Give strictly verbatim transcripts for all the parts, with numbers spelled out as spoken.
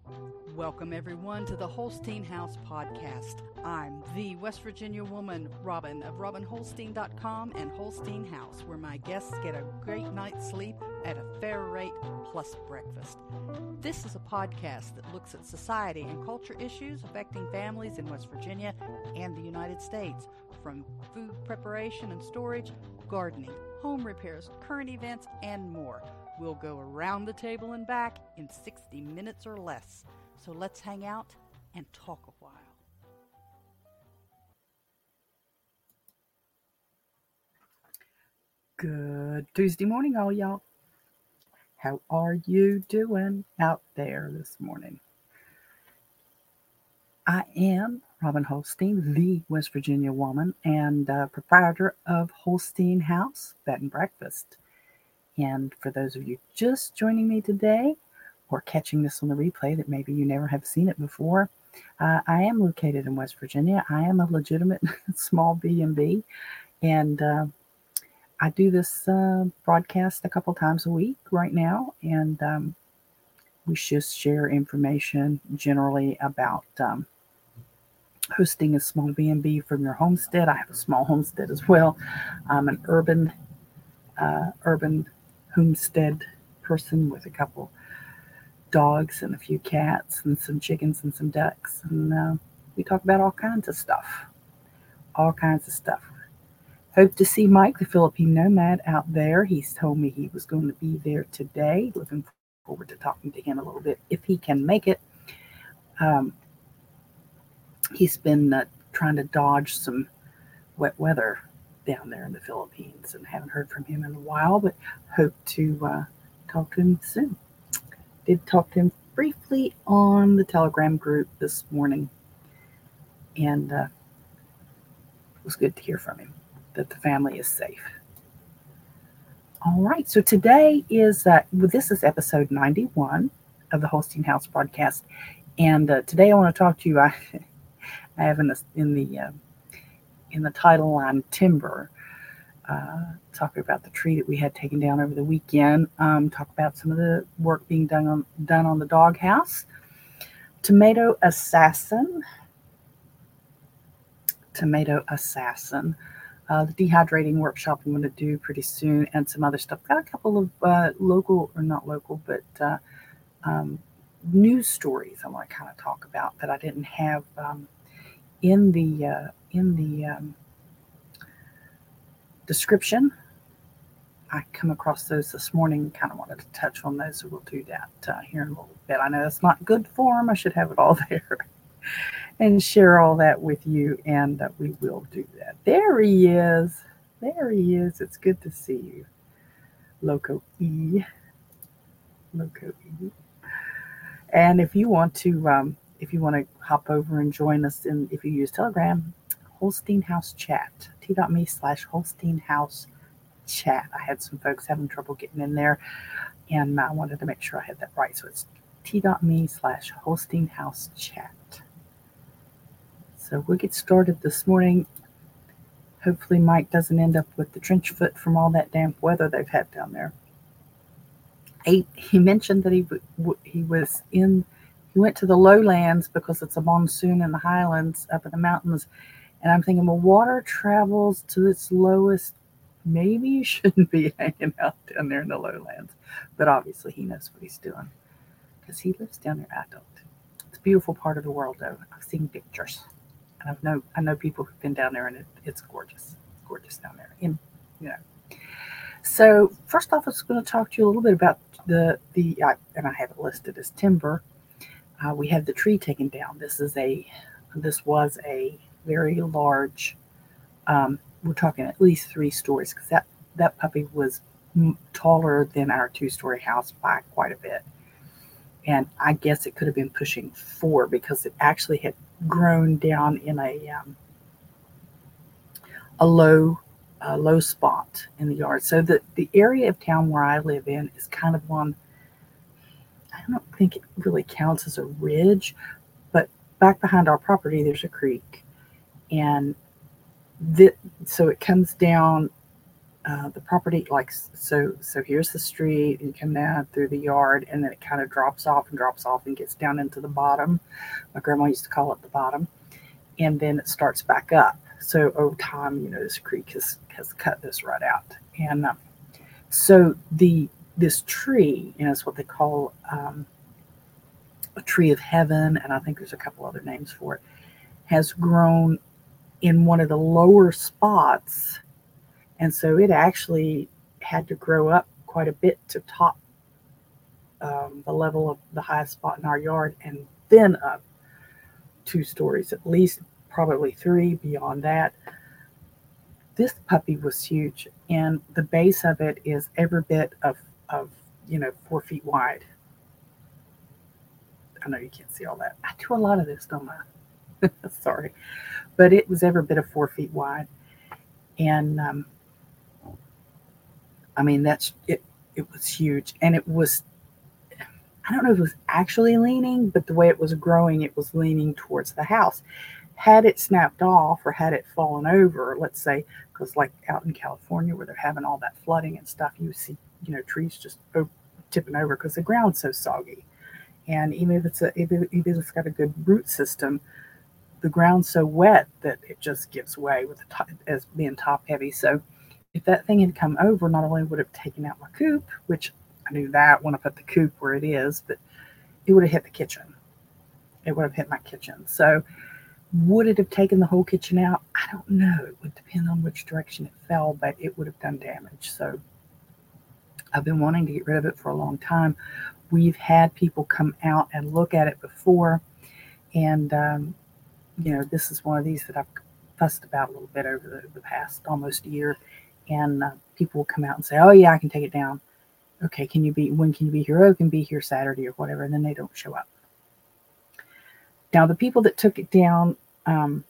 Welcome, everyone, to the Holstein House Podcast. I'm the West Virginia woman, Robin, of robin holstein dot com and Holstein House, where my guests get a great night's sleep at a fair rate plus breakfast. This is a podcast that looks at society and culture issues affecting families in West Virginia and the United States, from food preparation and storage, gardening, home repairs, current events, and more. We'll go around the table and back in sixty minutes or less. So let's hang out and talk a while. Good Tuesday morning, all y'all. How are you doing out there this morning? I am Robin Holstein, the West Virginia woman and uh, proprietor of Holstein House Bed and Breakfast. And for those of you just joining me today, or catching this on the replay that maybe you never have seen it before, uh, I am located in West Virginia. I am a legitimate small B and B, and uh, I do this uh, broadcast a couple times a week right now, and um, we just share information generally about um, hosting a small B and B from your homestead. I have a small homestead as well. I'm an urban, uh, urban homestead person with a couple dogs and a few cats and some chickens and some ducks, and uh, we talk about all kinds of stuff all kinds of stuff. Hope to see Mike, the Philippine nomad, out there. He's told me he was going to be there today. Looking forward to talking to him a little bit if he can make it. um, he's been uh, trying to dodge some wet weather down there in the Philippines, and haven't heard from him in a while, but hope to uh, talk to him soon. Did talk to him briefly on the Telegram group this morning, and uh, it was good to hear from him that the family is safe. All right, so today is uh, well, this is episode ninety-one of the Holstein House podcast, and uh, today I want to talk to you. I, I have in the in the uh, in the title line timber. Uh, talk about the tree that we had taken down over the weekend. Um, talk about some of the work being done on done on the doghouse. Tomato assassin. Tomato assassin. Uh, the dehydrating workshop I'm going to do pretty soon, and some other stuff. Got a couple of uh, local, or not local, but uh, um, news stories I want to kind of talk about that I didn't have um, in the uh, in the um, description. I come across those this morning, kind of wanted to touch on those, so we'll do that uh, here in a little bit. I know it's not good form. I should have it all there and share all that with you, and uh, we will do that. There he is. There he is. It's good to see you, Loco E. Loco E. And if you want to, um, if you want to hop over and join us in, if you use Telegram, Holstein House Chat, t.me slash Holstein House Chat. I had some folks having trouble getting in there, and I wanted to make sure I had that right. So it's t.me slash Holstein House Chat. So we'll get started this morning. Hopefully Mike doesn't end up with the trench foot from all that damp weather they've had down there. He, he mentioned that he he was in, he went to the lowlands because it's a monsoon in the highlands up in the mountains. And I'm thinking, well, water travels to its lowest. Maybe you shouldn't be hanging out down there in the lowlands. But obviously he knows what he's doing because he lives down there. I don't. It's a beautiful part of the world, though. I've seen pictures. And I've know, I know people who've been down there, and it, it's gorgeous. It's gorgeous down there. And, you know. So first off, I was going to talk to you a little bit about the, the uh, and I have it listed as timber. Uh, we had the tree taken down. This is a, this was a very large, um, we're talking at least three stories, because that, that puppy was m- taller than our two-story house by quite a bit. And I guess it could have been pushing four, because it actually had grown down in a um, a low a low spot in the yard. So the, the area of town where I live in is kind of on, I don't think it really counts as a ridge, but back behind our property there's a creek. And th- so it comes down uh, the property, like so. So here's the street. You come down through the yard, and then it kind of drops off and drops off and gets down into the bottom. My grandma used to call it the bottom, and then it starts back up. So over time, you know, this creek has has cut this right out, and um, so the this tree, you know, it's what they call um, a tree of heaven, and I think there's a couple other names for it, has grown in one of the lower spots, and so it actually had to grow up quite a bit to top um, the level of the highest spot in our yard, and then up two stories, at least probably three beyond that. This puppy was huge, and the base of it is every bit of, of you know, four feet wide. I know you can't see all that. I do a lot of this, don't I? Sorry. But it was every bit of four feet wide. And um, I mean, that's it. It was huge. And it was, I don't know if it was actually leaning, but the way it was growing, it was leaning towards the house. Had it snapped off or had it fallen over, let's say, because like out in California where they're having all that flooding and stuff, you see, you know, trees just tipping over because the ground's so soggy. And even if it's a, if, it, if it's got a good root system, the ground's so wet that it just gives way with the top, as being top heavy. So if that thing had come over, not only would it have taken out my coop, which I knew that when I put the coop where it is, but it would have hit the kitchen. It would have hit my kitchen. So would it have taken the whole kitchen out? I don't know. It would depend on which direction it fell, but it would have done damage. So I've been wanting to get rid of it for a long time. We've had people come out and look at it before, and um, you know, this is one of these that I've fussed about a little bit over the, the past almost year. And uh, people will come out and say, "Oh yeah, I can take it down." Okay, can you be? When can you be here? Oh, can be here Saturday or whatever, and then they don't show up. Now the people that took it down, um,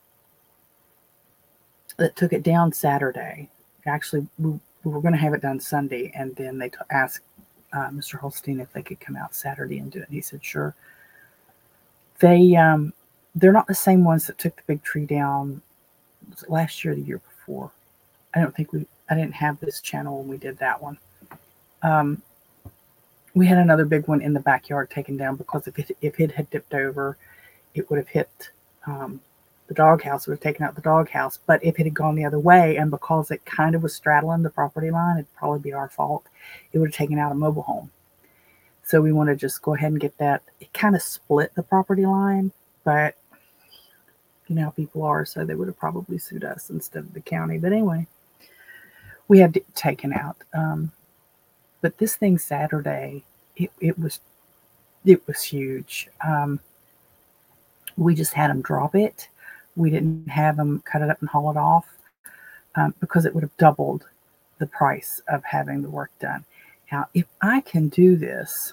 that took it down Saturday, actually we, we were going to have it done Sunday, and then they t- asked uh, Mister Holstein if they could come out Saturday and do it. And he said, "Sure." They um, they're not the same ones that took the big tree down was it last year or the year before. I don't think we I didn't have this channel when we did that one. Um, we had another big one in the backyard taken down because if it if it had dipped over, it would have hit um, the doghouse. It would have taken out the doghouse. But if it had gone the other way, and because it kind of was straddling the property line, it'd probably be our fault. It would have taken out a mobile home. So we want to just go ahead and get that. It kind of split the property line, but you know how people are, so they would have probably sued us instead of the county. But anyway, we had it taken out. Um, but this thing Saturday, it, it was it was huge. Um, we just had them drop it. We didn't have them cut it up and haul it off um, because it would have doubled the price of having the work done. Now, if I can do this,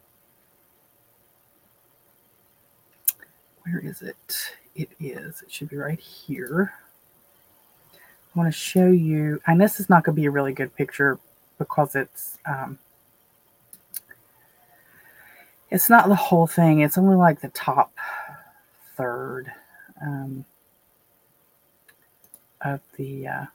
where is it? It is. It should be right here. I want to show you, and this is not going to be a really good picture because it's um, it's not the whole thing. It's only like the top third um, of the uh,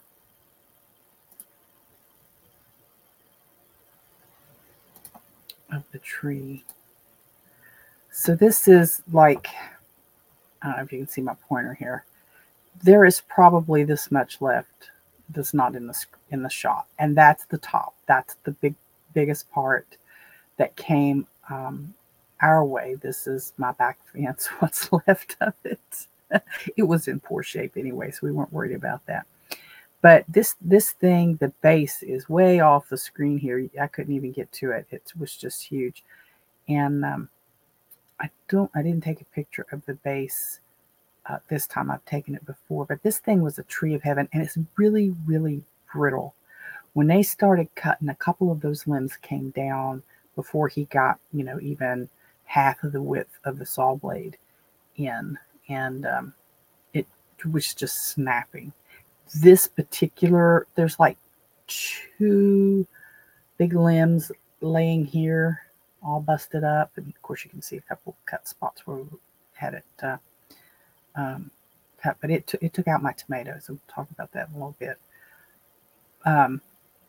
of the tree. So this is like, I don't know if you can see my pointer here. There is probably this much left that's not in the in the shot, and that's the top. That's the big biggest part that came um, our way. This is my back fence. What's left of it? It was in poor shape anyway, so we weren't worried about that. But this this thing, the base is way off the screen here. I couldn't even get to it. It was just huge, and um, I don't. I didn't take a picture of the base. Uh, this time I've taken it before, but this thing was a tree of heaven, and it's really, really brittle. When they started cutting, a couple of those limbs came down before he got, you know, even half of the width of the saw blade in, and um, it was just snapping. This particular, there's like two big limbs laying here, all busted up, and of course you can see a couple cut spots where we had it uh, um, cut, but it, t- it took out my tomatoes. We'll talk about that in a little bit. um,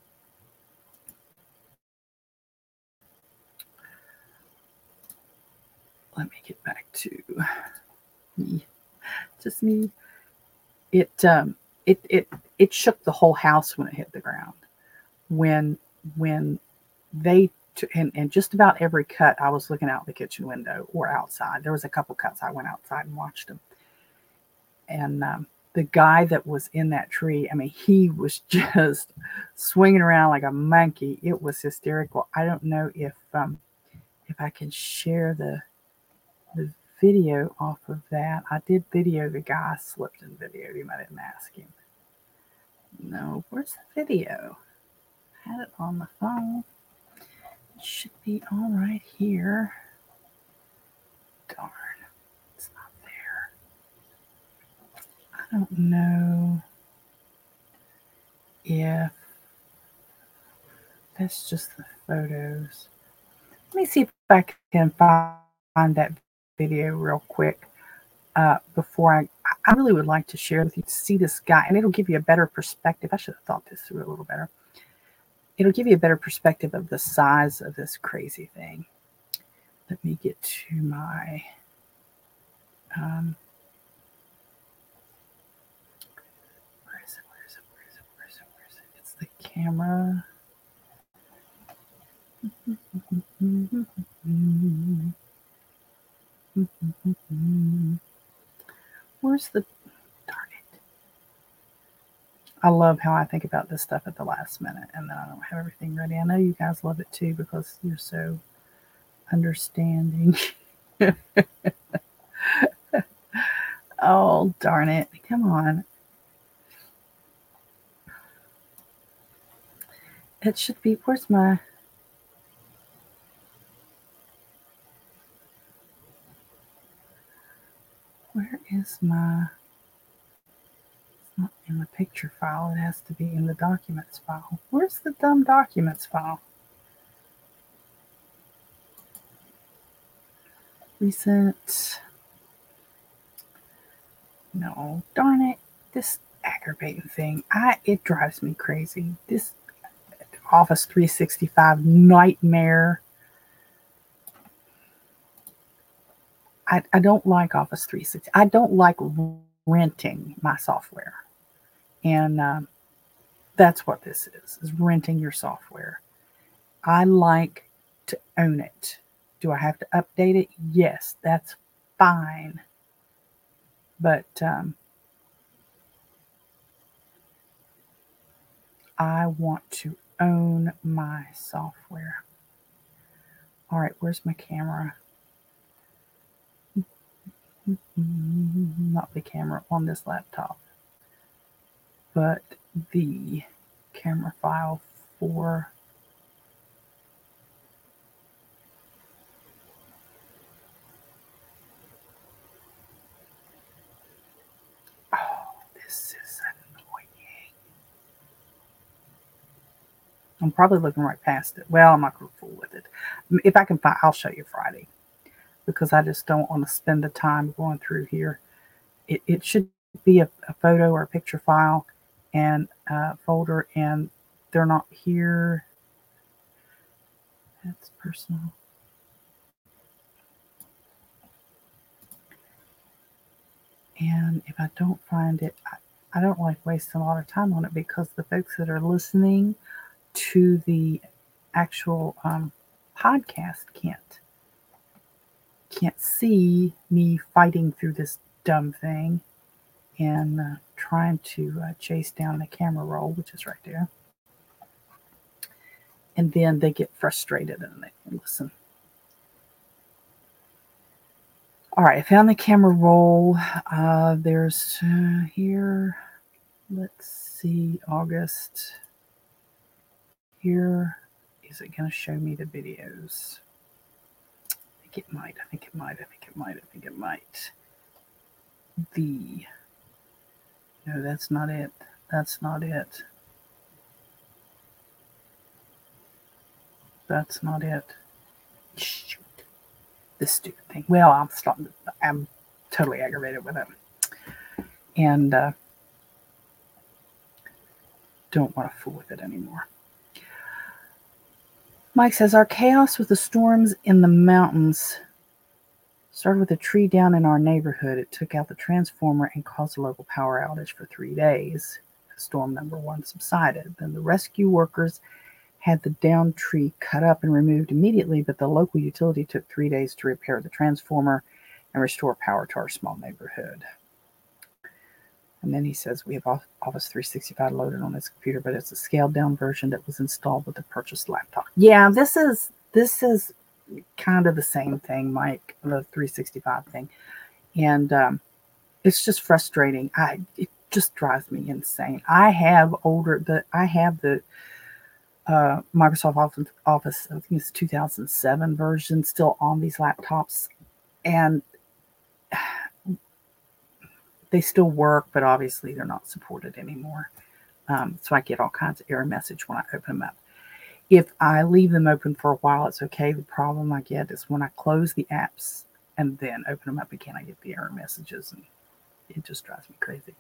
let me get back to me, just me. It um, it it it shook the whole house when it hit the ground. When when they t- and and just about every cut, I was looking out the kitchen window or outside. There was a couple cuts I went outside and watched them, and um, the guy that was in that tree, I mean, he was just swinging around like a monkey. It was hysterical. I don't know if um, if I can share the the video off of that. I did video the guy. I slipped and videoed him. I didn't ask him. No, where's the video? I had it on my phone. It should be all right here. Darn, it's not there. I don't know if that's just the photos. Let me see if I can find that video real quick uh, before I. I really would like to share with you to see this guy, and it'll give you a better perspective. I should have thought this through a little better. It'll give you a better perspective of the size of this crazy thing. Let me get to my. Um, where is it? Where is it? Where is it? Where is it? Where is it? It's the camera. Where's the, darn it. I love how I think about this stuff at the last minute and then I don't have everything ready. I know you guys love it too because you're so understanding. Oh, darn it. Come on. It should be, where's my, where is my, it's not in the picture file. It has to be in the documents file. Where's the dumb documents file? Recent. No, darn it. This aggravating thing. I it drives me crazy. This Office three sixty-five nightmare. I, I don't like Office three sixty. I don't like renting my software. And um, that's what this is, is renting your software. I like to own it. Do I have to update it? Yes, that's fine. But um, I want to own my software. All right, where's my camera? Not the camera on this laptop, but the camera file for oh, this is annoying. I'm probably looking right past it. Well, I'm not going to fool with it. If I can find, I'll show you Friday because I just don't want to spend the time going through here. It, it should be a, a photo or a picture file and a folder, and they're not here. That's personal. And if I don't find it, I, I don't like wasting a lot of time on it because the folks that are listening to the actual um, podcast can't can't see me fighting through this dumb thing and uh, trying to uh, chase down the camera roll, which is right there. And then they get frustrated and they listen. All right, I found the camera roll. Uh, there's uh, here, let's see, August. Here, is it going to show me the videos? I think it might, I think it might, I think it might, I think it might. The, no, that's not it. That's not it. That's not it. Shoot. This stupid thing. Well, I'm starting to, I'm totally aggravated with it. And uh, don't want to fool with it anymore. Mike says, our chaos with the storms in the mountains started with a tree down in our neighborhood. It took out the transformer and caused a local power outage for three days. Storm number one subsided. Then the rescue workers had the downed tree cut up and removed immediately, but the local utility took three days to repair the transformer and restore power to our small neighborhood. And then he says, we have Office three sixty-five loaded on this computer, but it's a scaled down version that was installed with the purchased laptop. Yeah, this is this is kind of the same thing, Mike, the three sixty-five thing. And um, it's just frustrating. I it just drives me insane. I have older the I have the uh, Microsoft Office, Office, I think it's two thousand seven version still on these laptops, and they still work, but obviously they're not supported anymore. Um, so I get all kinds of error message when I open them up. If I leave them open for a while, it's okay. The problem I get is when I close the apps and then open them up again, I get the error messages, and it just drives me crazy.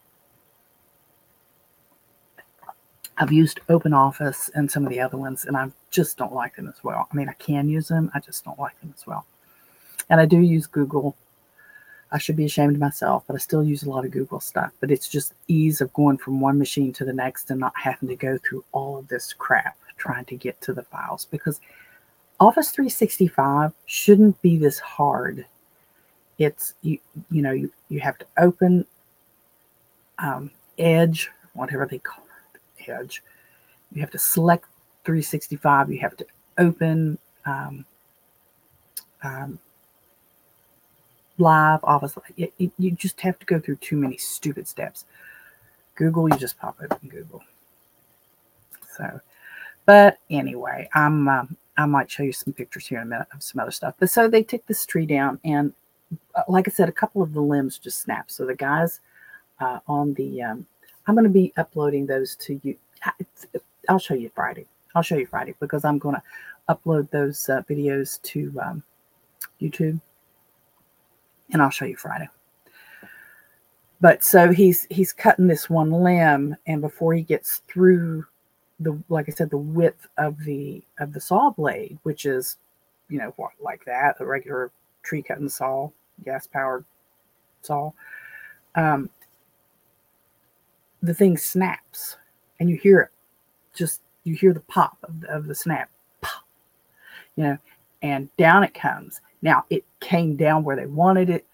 I've used OpenOffice and some of the other ones, and I just don't like them as well. I mean, I can use them. I just don't like them as well. And I do use Google. I should be ashamed of myself, but I still use a lot of Google stuff. But it's just ease of going from one machine to the next and not having to go through all of this crap trying to get to the files, because Office three sixty-five shouldn't be this hard. It's, you, you know, you, you have to open um, Edge, whatever they call it, Edge. You have to select three sixty-five. You have to open um, um, Live, Office. It, it, you just have to go through too many stupid steps. Google, you just pop open Google. So, but anyway, I'm um, I might show you some pictures here in a minute of some other stuff. But so they took this tree down, and uh, like I said, a couple of the limbs just snapped. So the guys uh, on the, um, I'm going to be uploading those to you. I'll show you Friday. I'll show you Friday because I'm going to upload those uh, videos to um, YouTube. And I'll show you Friday. But so he's he's cutting this one limb, and before he gets through the, like I said, the width of the of the saw blade, which is, you know, what, like that, a regular tree cutting saw, gas powered saw, um, the thing snaps, and you hear it, just you hear the pop of the, of the snap, pop, you know, and down it comes. Now, it came down where they wanted it,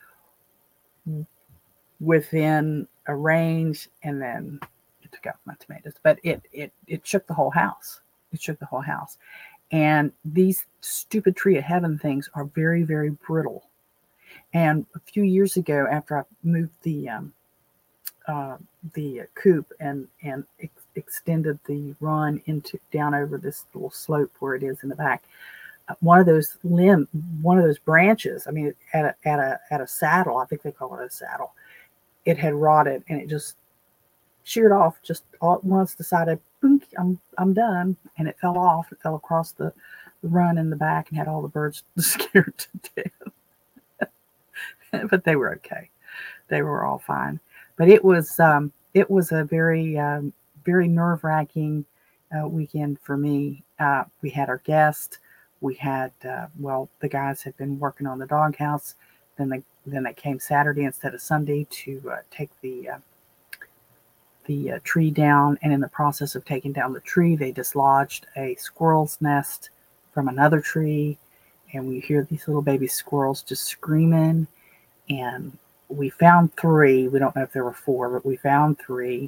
within a range, and then it took out my tomatoes. But it it it shook the whole house. It shook the whole house. And these stupid tree of heaven things are very, very brittle. And a few years ago, after I moved the um, uh, the coop and and ex- extended the run into down over this little slope where it is in the back, one of those limb, one of those branches, I mean, at a, at a, at a saddle, I think they call it a saddle, it had rotted, and it just sheared off just all at once, decided, boom, I'm, I'm done. And it fell off. It fell across the, the run in the back and had all the birds scared to death. But they were okay. They were all fine. But it was, um, it was a very, um, very nerve wracking uh, weekend for me. Uh, we had our guest. We had, uh, well, the guys had been working on the doghouse. Then they then they came Saturday instead of Sunday to uh, take the uh, the uh, tree down. And in the process of taking down the tree, they dislodged a squirrel's nest from another tree. And we hear these little baby squirrels just screaming. And we found three. We don't know if there were four, but we found three.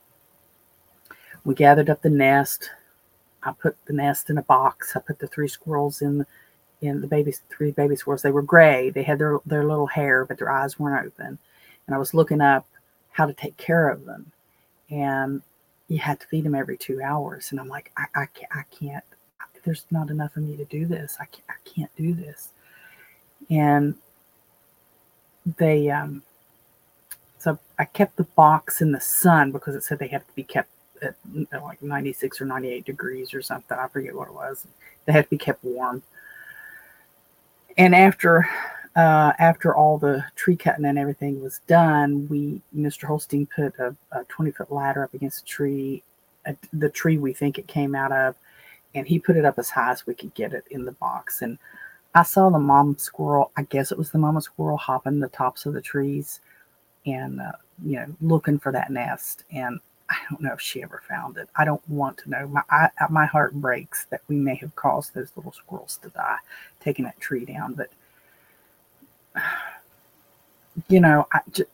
We gathered up the nest. I put the nest in a box. I put the three squirrels in in the baby, three baby squirrels. They were gray. They had their, their little hair, but their eyes weren't open. And I was looking up how to take care of them. And you had to feed them every two hours. And I'm like, I, I, can't, I can't, there's not enough of me to do this. I can't, I can't do this. And they, um, so I kept the box in the sun because it said they have to be kept at like ninety-six or ninety-eight degrees or something. I forget what it was. They had to be kept warm. And after uh, after all the tree cutting and everything was done, we Mister Holstein put a, a twenty foot ladder up against a tree a, the tree we think it came out of, and he put it up as high as we could get it in the box. And I saw the mom squirrel, I guess it was the mama squirrel, hopping the tops of the trees and, uh, you know, looking for that nest. And I don't know if she ever found it. I don't want to know. My I, my heart breaks that we may have caused those little squirrels to die taking that tree down. But, you know, I just,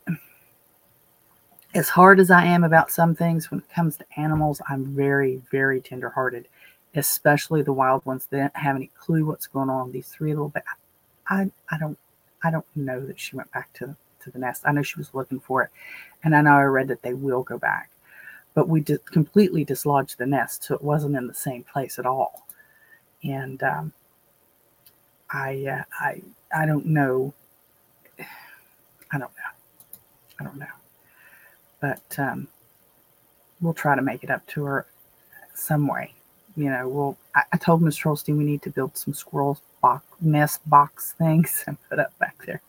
as hard as I am about some things, when it comes to animals, I'm very, very tenderhearted, especially the wild ones that don't have any clue what's going on. These three little, ba- I, I don't, I don't know that she went back to, to the nest. I know she was looking for it, and I know I read that they will go back, but we did completely dislodged the nest, so it wasn't in the same place at all. And um, I, uh, I, I don't know. I don't know. I don't know. But um, we'll try to make it up to her some way. You know, we'll. I, I told Miss Trollstein we need to build some squirrel box, nest box things and put up back there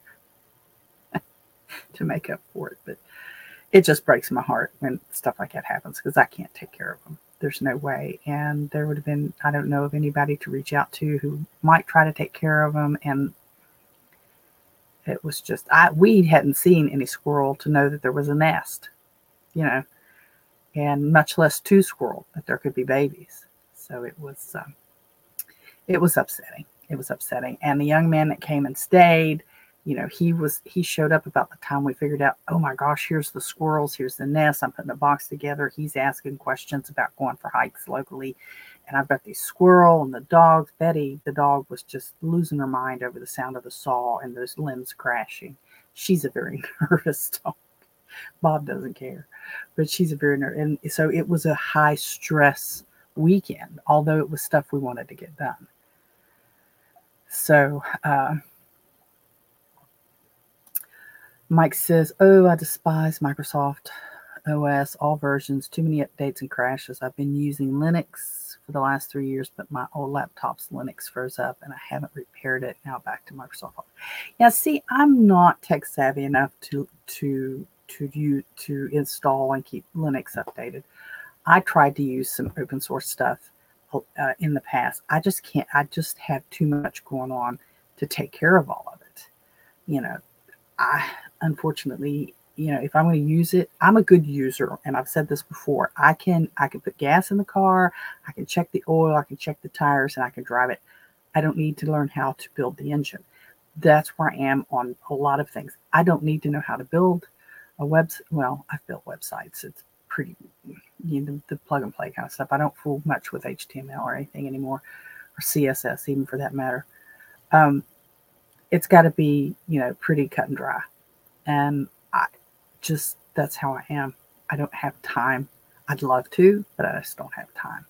to make up for it. But it just breaks my heart when stuff like that happens because I can't take care of them. There's no way. And there would have been, I don't know of anybody to reach out to who might try to take care of them. And it was just, I we hadn't seen any squirrel to know that there was a nest, you know, and much less two squirrel that there could be babies. So it was, um, it was upsetting. It was upsetting. And the young man that came and stayed, you know, he was, he showed up about the time we figured out, oh my gosh, here's the squirrels, here's the nest. I'm putting a box together. He's asking questions about going for hikes locally. And I've got these squirrel and the dogs. Betty, the dog, was just losing her mind over the sound of the saw and those limbs crashing. She's a very nervous dog. Bob doesn't care, but she's a very nervous. And so it was a high stress weekend, although it was stuff we wanted to get done. So uh, Mike says, oh, I despise Microsoft O S, all versions, too many updates and crashes. I've been using Linux for the last three years, but my old laptop's Linux froze up and I haven't repaired it. Now back to Microsoft. Yeah, see, I'm not tech savvy enough to to to do to install and keep Linux updated. I tried to use some open source stuff uh, in the past. I just can't. I just have too much going on to take care of all of it. You know, I unfortunately, you know, if I'm going to use it, I'm a good user, and I've said this before. I can I can put gas in the car, I can check the oil, I can check the tires, and I can drive it. I don't need to learn how to build the engine. That's where I am on a lot of things. I don't need to know how to build a website. Well, I've built websites. It's pretty, you know, the plug and play kind of stuff. I don't fool much with H T M L or anything anymore, or C S S even for that matter. Um, it's got to be, you know, pretty cut and dry. And I just, that's how I am. I don't have time. I'd love to, but I just don't have time.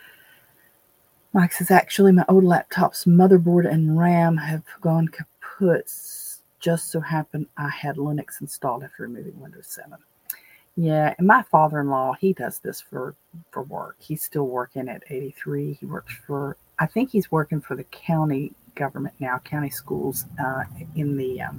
Mike says, actually, my old laptop's motherboard and RAM have gone kaput. Just so happened I had Linux installed after removing Windows seven. Yeah, and my father-in-law, he does this for, for work. He's still working at eighty-three. He works for, I think he's working for the county government now, county schools uh, in the um,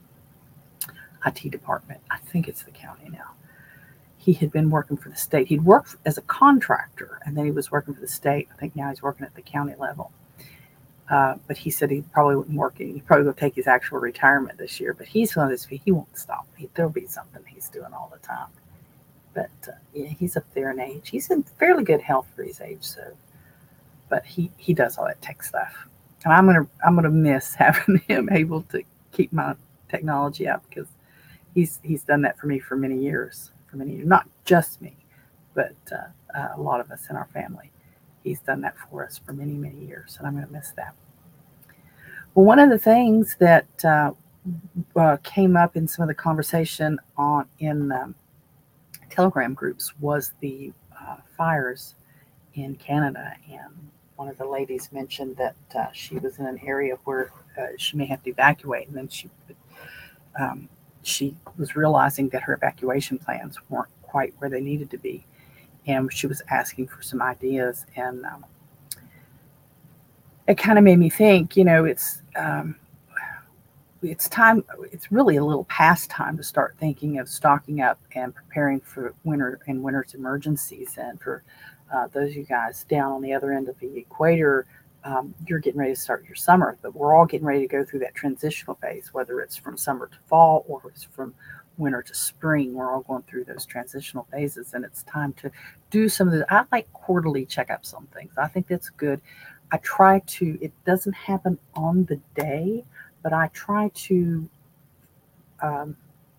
I T department. I think it's the county now. He had been working for the state. He'd worked as a contractor, and then he was working for the state. I think now he's working at the county level. Uh, but he said he probably wouldn't work. He probably will take his actual retirement this year. But he's one of those, he won't stop. He, there'll be something he's doing all the time. But uh, yeah, he's up there in age. He's in fairly good health for his age, so. But he, he does all that tech stuff, and I'm gonna I'm gonna miss having him able to keep my technology up because he's he's done that for me for many years. For many years, not just me, but uh, uh, a lot of us in our family. He's done that for us for many, many years, and I'm going to miss that. Well, one of the things that uh, uh, came up in some of the conversation on in um, Telegram groups was the uh, fires in Canada, and one of the ladies mentioned that uh, she was in an area where uh, she may have to evacuate, and then she um, she was realizing that her evacuation plans weren't quite where they needed to be. And she was asking for some ideas, and um, it kind of made me think, you know, it's, um, it's time, it's really a little past time to start thinking of stocking up and preparing for winter and winter's emergencies. And for uh, those of you guys down on the other end of the equator, um, you're getting ready to start your summer, but we're all getting ready to go through that transitional phase, whether it's from summer to fall or it's from winter to spring. We're all going through those transitional phases, and it's time to do some of the, I like quarterly checkups on things. I think that's good. I try to, it doesn't happen on the day, but I try to um,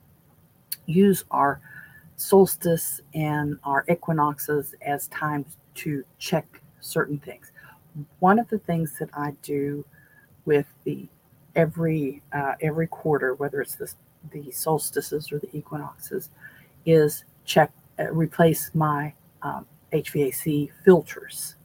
use our solstice and our equinoxes as times to check certain things. One of the things that I do with the every uh, every quarter, whether it's the, the solstices or the equinoxes, is check uh, replace my um, H V A C filters,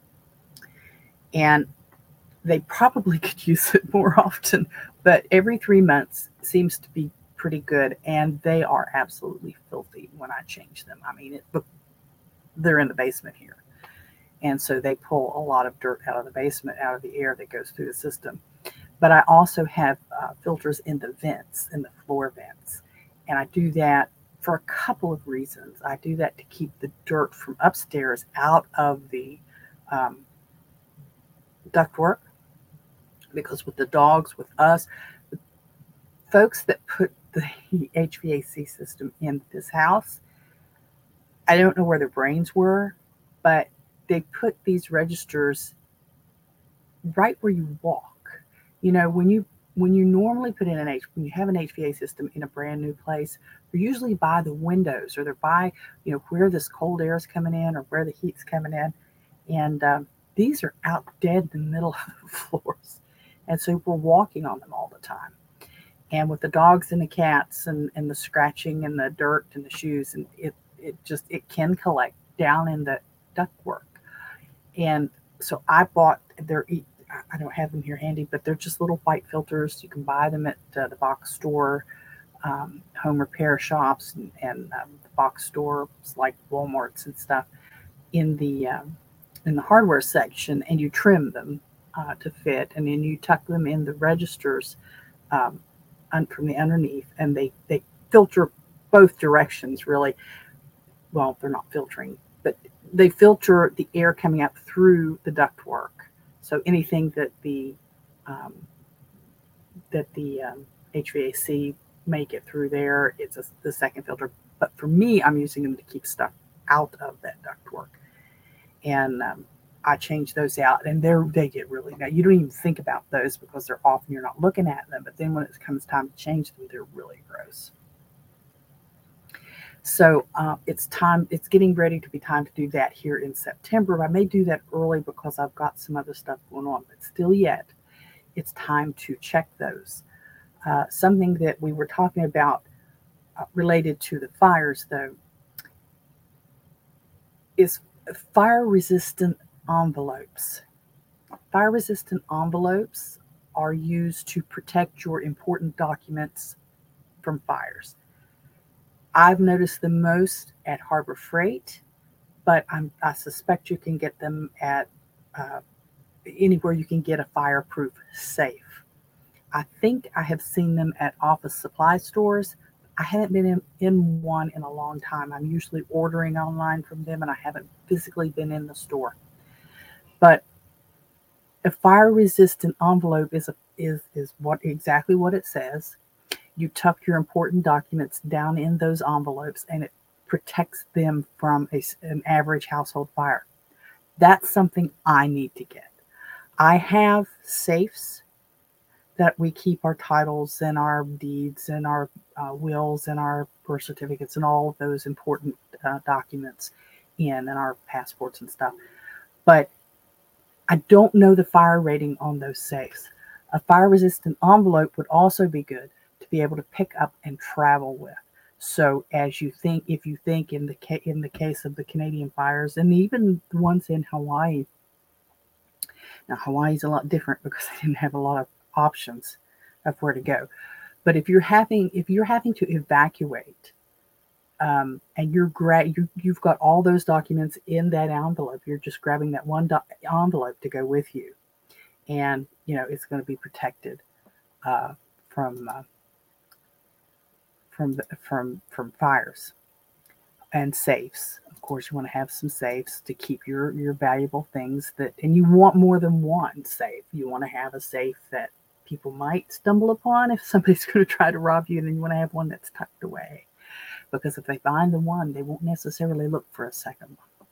and they probably could use it more often, but every three months seems to be pretty good, and they are absolutely filthy when I change them. I mean, it, they're in the basement here, and so they pull a lot of dirt out of the basement, out of the air that goes through the system. But I also have uh, filters in the vents, in the floor vents, and I do that for a couple of reasons. I do that to keep the dirt from upstairs out of the um, ductwork, because with the dogs, with us, the folks that put the H V A C system in this house, I don't know where their brains were, but they put these registers right where you walk. You know, when you when you normally put in an H when you have an H V A C system in a brand new place, they're usually by the windows, or they're by, you know, where this cold air is coming in or where the heat's coming in. And um, these are out dead in the middle of the floors. And so we're walking on them all the time. And with the dogs and the cats and, and the scratching and the dirt and the shoes, and it, it just, it can collect down in the ductwork. And so I bought, they're, I don't have them here handy, but they're just little white filters. You can buy them at uh, the box store, um, home repair shops, and, and um, the box stores like Walmart's and stuff in the, um, in the hardware section, and you trim them uh, to fit, and then you tuck them in the registers um, un- from the underneath, and they, they filter both directions, really. Well, they're not filtering, but they filter the air coming out through the ductwork. So anything that the um, that the um, H V A C may get through there, it's a, the second filter. But for me, I'm using them to keep stuff out of that ductwork. And um, I change those out, and they they get really, now you don't even think about those because they're off and you're not looking at them, but then when it comes time to change them, they're really gross. So uh, it's time, it's getting ready to be time to do that here in September. I may do that early because I've got some other stuff going on, but still yet, it's time to check those. Uh, something that we were talking about uh, related to the fires, though, is fire-resistant envelopes. Fire-resistant envelopes are used to protect your important documents from fires. I've noticed them most at Harbor Freight, but I'm, I suspect you can get them at uh, anywhere you can get a fireproof safe. I think I have seen them at office supply stores. I haven't been in, in one in a long time. I'm usually ordering online from them, and I haven't physically been in the store. But a fire-resistant envelope is a, is is what exactly what it says. You tuck your important documents down in those envelopes, and it protects them from a, an average household fire. That's something I need to get. I have safes that we keep our titles and our deeds and our uh, wills and our birth certificates and all of those important uh, documents in, and our passports and stuff. But I don't know the fire rating on those safes. A fire-resistant envelope would also be good to be able to pick up and travel with. So as you think, if you think in the ca- in the case of the Canadian fires, and even the ones in Hawaii, now Hawaii's a lot different because they didn't have a lot of options of where to go. But if you're having if you're having to evacuate, um, and you're gra- you, you've got all those documents in that envelope, you're just grabbing that one do- envelope to go with you, and you know it's going to be protected uh, from uh, from the, from from fires. And safes. Of course, you want to have some safes to keep your your valuable things that, and you want more than one safe. You want to have a safe that people might stumble upon if somebody's going to try to rob you, and then you want to have one that's tucked away, because if they find the one, they won't necessarily look for a second one.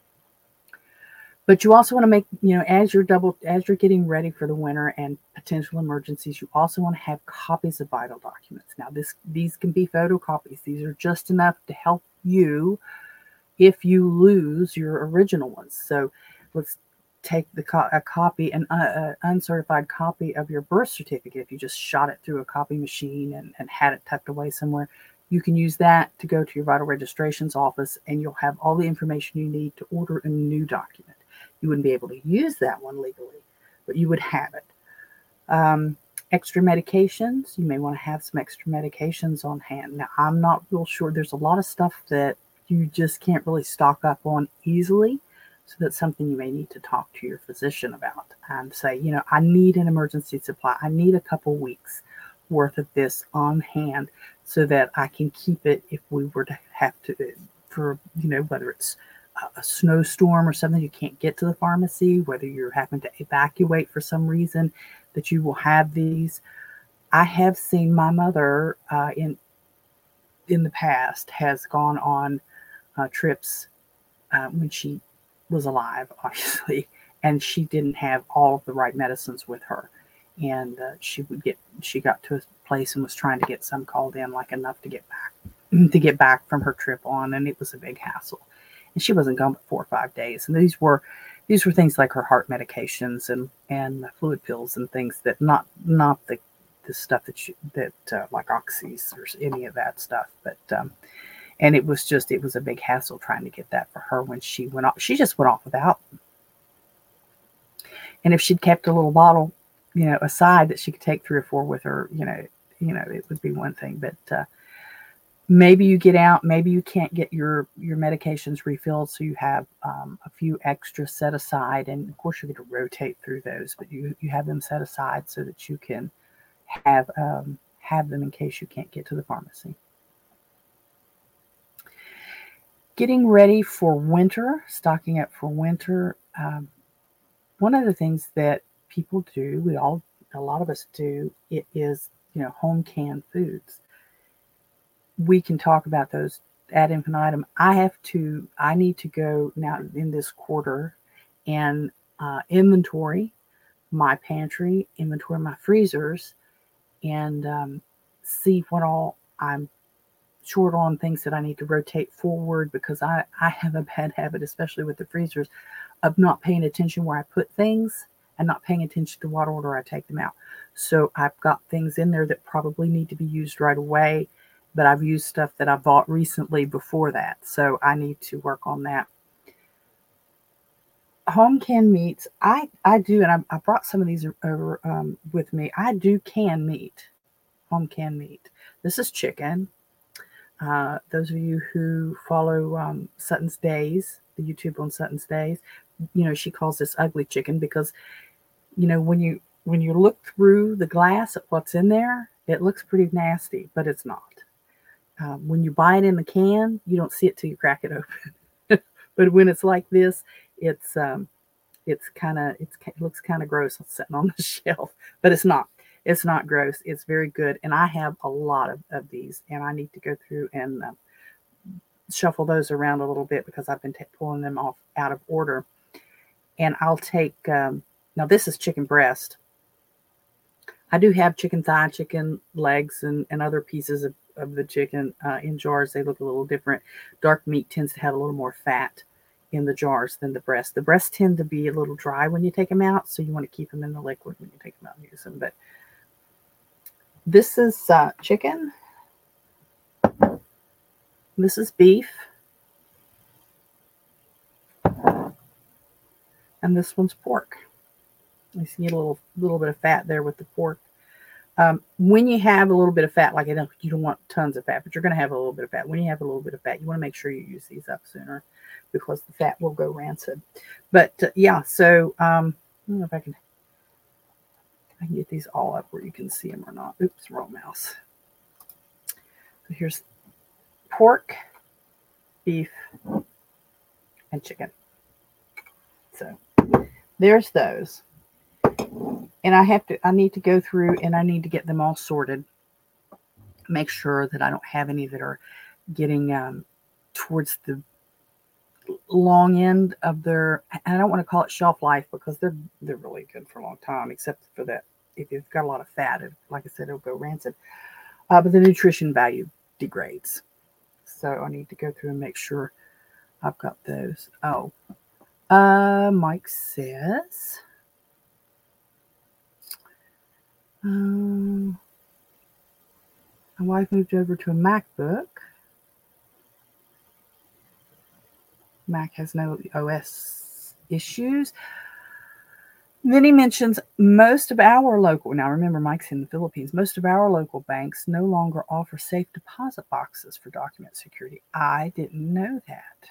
But you also want to make, you know, as you're double as you're getting ready for the winter and potential emergencies, you also want to have copies of vital documents. Now, this these can be photocopies. These are just enough to help you if you lose your original ones. So let's take the co- a copy, an uh, uncertified copy of your birth certificate. If you just shot it through a copy machine and, and had it tucked away somewhere, you can use that to go to your vital registrations office, and you'll have all the information you need to order a new document. You wouldn't be able to use that one legally, but you would have it. Um, extra medications, you may want to have some extra medications on hand. Now, I'm not real sure. There's a lot of stuff that you just can't really stock up on easily. So that's something you may need to talk to your physician about and say, you know, I need an emergency supply. I need a couple weeks worth of this on hand so that I can keep it if we were to have to, for, you know, whether it's a snowstorm or something, you can't get to the pharmacy, whether you're having to evacuate for some reason, that you will have these. I have seen my mother uh, in in the past has gone on uh, trips uh, when she was alive, obviously, and she didn't have all of the right medicines with her. And uh, she would get, she got to a place and was trying to get some called in, like enough to get back, to get back from her trip on. And it was a big hassle. And she wasn't gone but four or five days. And these were, these were things like her heart medications and, and fluid pills and things that not, not the, the stuff that you, that uh, like oxys or any of that stuff. But, um, and it was just, it was a big hassle trying to get that for her when she went off. She just went off without them. And if she'd kept a little bottle, you know, aside that she could take three or four with her, you know, you know, it would be one thing. But uh, maybe you get out, maybe you can't get your, your medications refilled. So you have um, a few extra set aside. And of course, you're going to rotate through those, but you, you have them set aside so that you can have, um, have them in case you can't get to the pharmacy. Getting ready for winter, stocking up for winter. Um, one of the things that people do, we all, a lot of us do, it is, you know, home canned foods. We can talk about those ad infinitum. I have to, I need to go now in this quarter and uh, inventory my pantry, inventory my freezers, and um, see what all I'm short on, things that I need to rotate forward, because I, I have a bad habit, especially with the freezers, of not paying attention where I put things and not paying attention to what order I take them out. So I've got things in there that probably need to be used right away, but I've used stuff that I bought recently before that. So I need to work on that. Home canned meats, I, I do, and I, I brought some of these over um, with me. I do can meat, home canned meat. This is chicken. Uh, those of you who follow um, Sutton's Days, the YouTube on Sutton's Days, you know, she calls this ugly chicken because, you know, when you when you look through the glass at what's in there, it looks pretty nasty, but it's not. Um, when you buy it in the can, you don't see it till you crack it open. But when it's like this, it's um, it's kind of it's it looks kind of gross sitting on the shelf, but it's not. It's not gross. It's very good. And I have a lot of, of these, and I need to go through and uh, shuffle those around a little bit because I've been t- pulling them off out of order. And I'll take, um, now this is chicken breast. I do have chicken thigh, chicken legs, and, and other pieces of, of the chicken uh, in jars. They look a little different. Dark meat tends to have a little more fat in the jars than the breast. The breasts tend to be a little dry when you take them out, so you want to keep them in the liquid when you take them out and use them. But this is uh, chicken. This is beef. And this one's pork. You see a little little bit of fat there with the pork. Um, when you have a little bit of fat, like I don't, you don't want tons of fat, but you're going to have a little bit of fat. When you have a little bit of fat, you want to make sure you use these up sooner because the fat will go rancid. But uh, yeah, so um, I don't know if I can. I can get these all up where you can see them or not. Oops, wrong mouse. So here's pork, beef, and chicken. So there's those. And I have to, I need to go through and I need to get them all sorted. Make sure that I don't have any that are getting um, towards the long end of their, I don't want to call it shelf life because they're they're really good for a long time, except for that if you've got a lot of fat, it, like I said, it'll go rancid. Uh, but the nutrition value degrades. So I need to go through and make sure I've got those. Oh, uh, Mike says, um, my wife moved over to a MacBook. Mac has no O S issues. Then he mentions most of our local, now remember Mike's in the Philippines, most of our local banks no longer offer safe deposit boxes for document security. I didn't know that.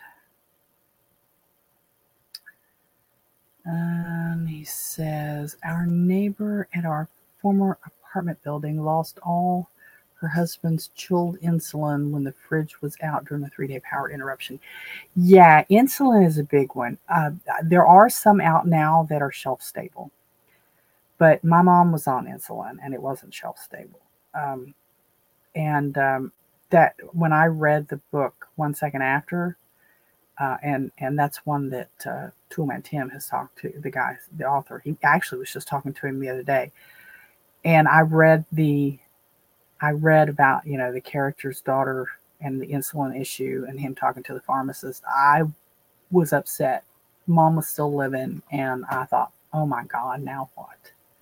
Um, he says, our neighbor at our former apartment building lost all her husband's chilled insulin when the fridge was out during a three-day power interruption. Yeah, insulin is a big one. Uh, there are some out now that are shelf stable, but my mom was on insulin and it wasn't shelf stable. Um, and um, that when I read the book One Second After, uh, and and that's one that uh, Toolman Tim has talked to the guy, the author. He actually was just talking to him the other day, and I read the. I read about, you know, the character's daughter and the insulin issue and him talking to the pharmacist. I was upset. Mom was still living, and I thought, oh my God, now what?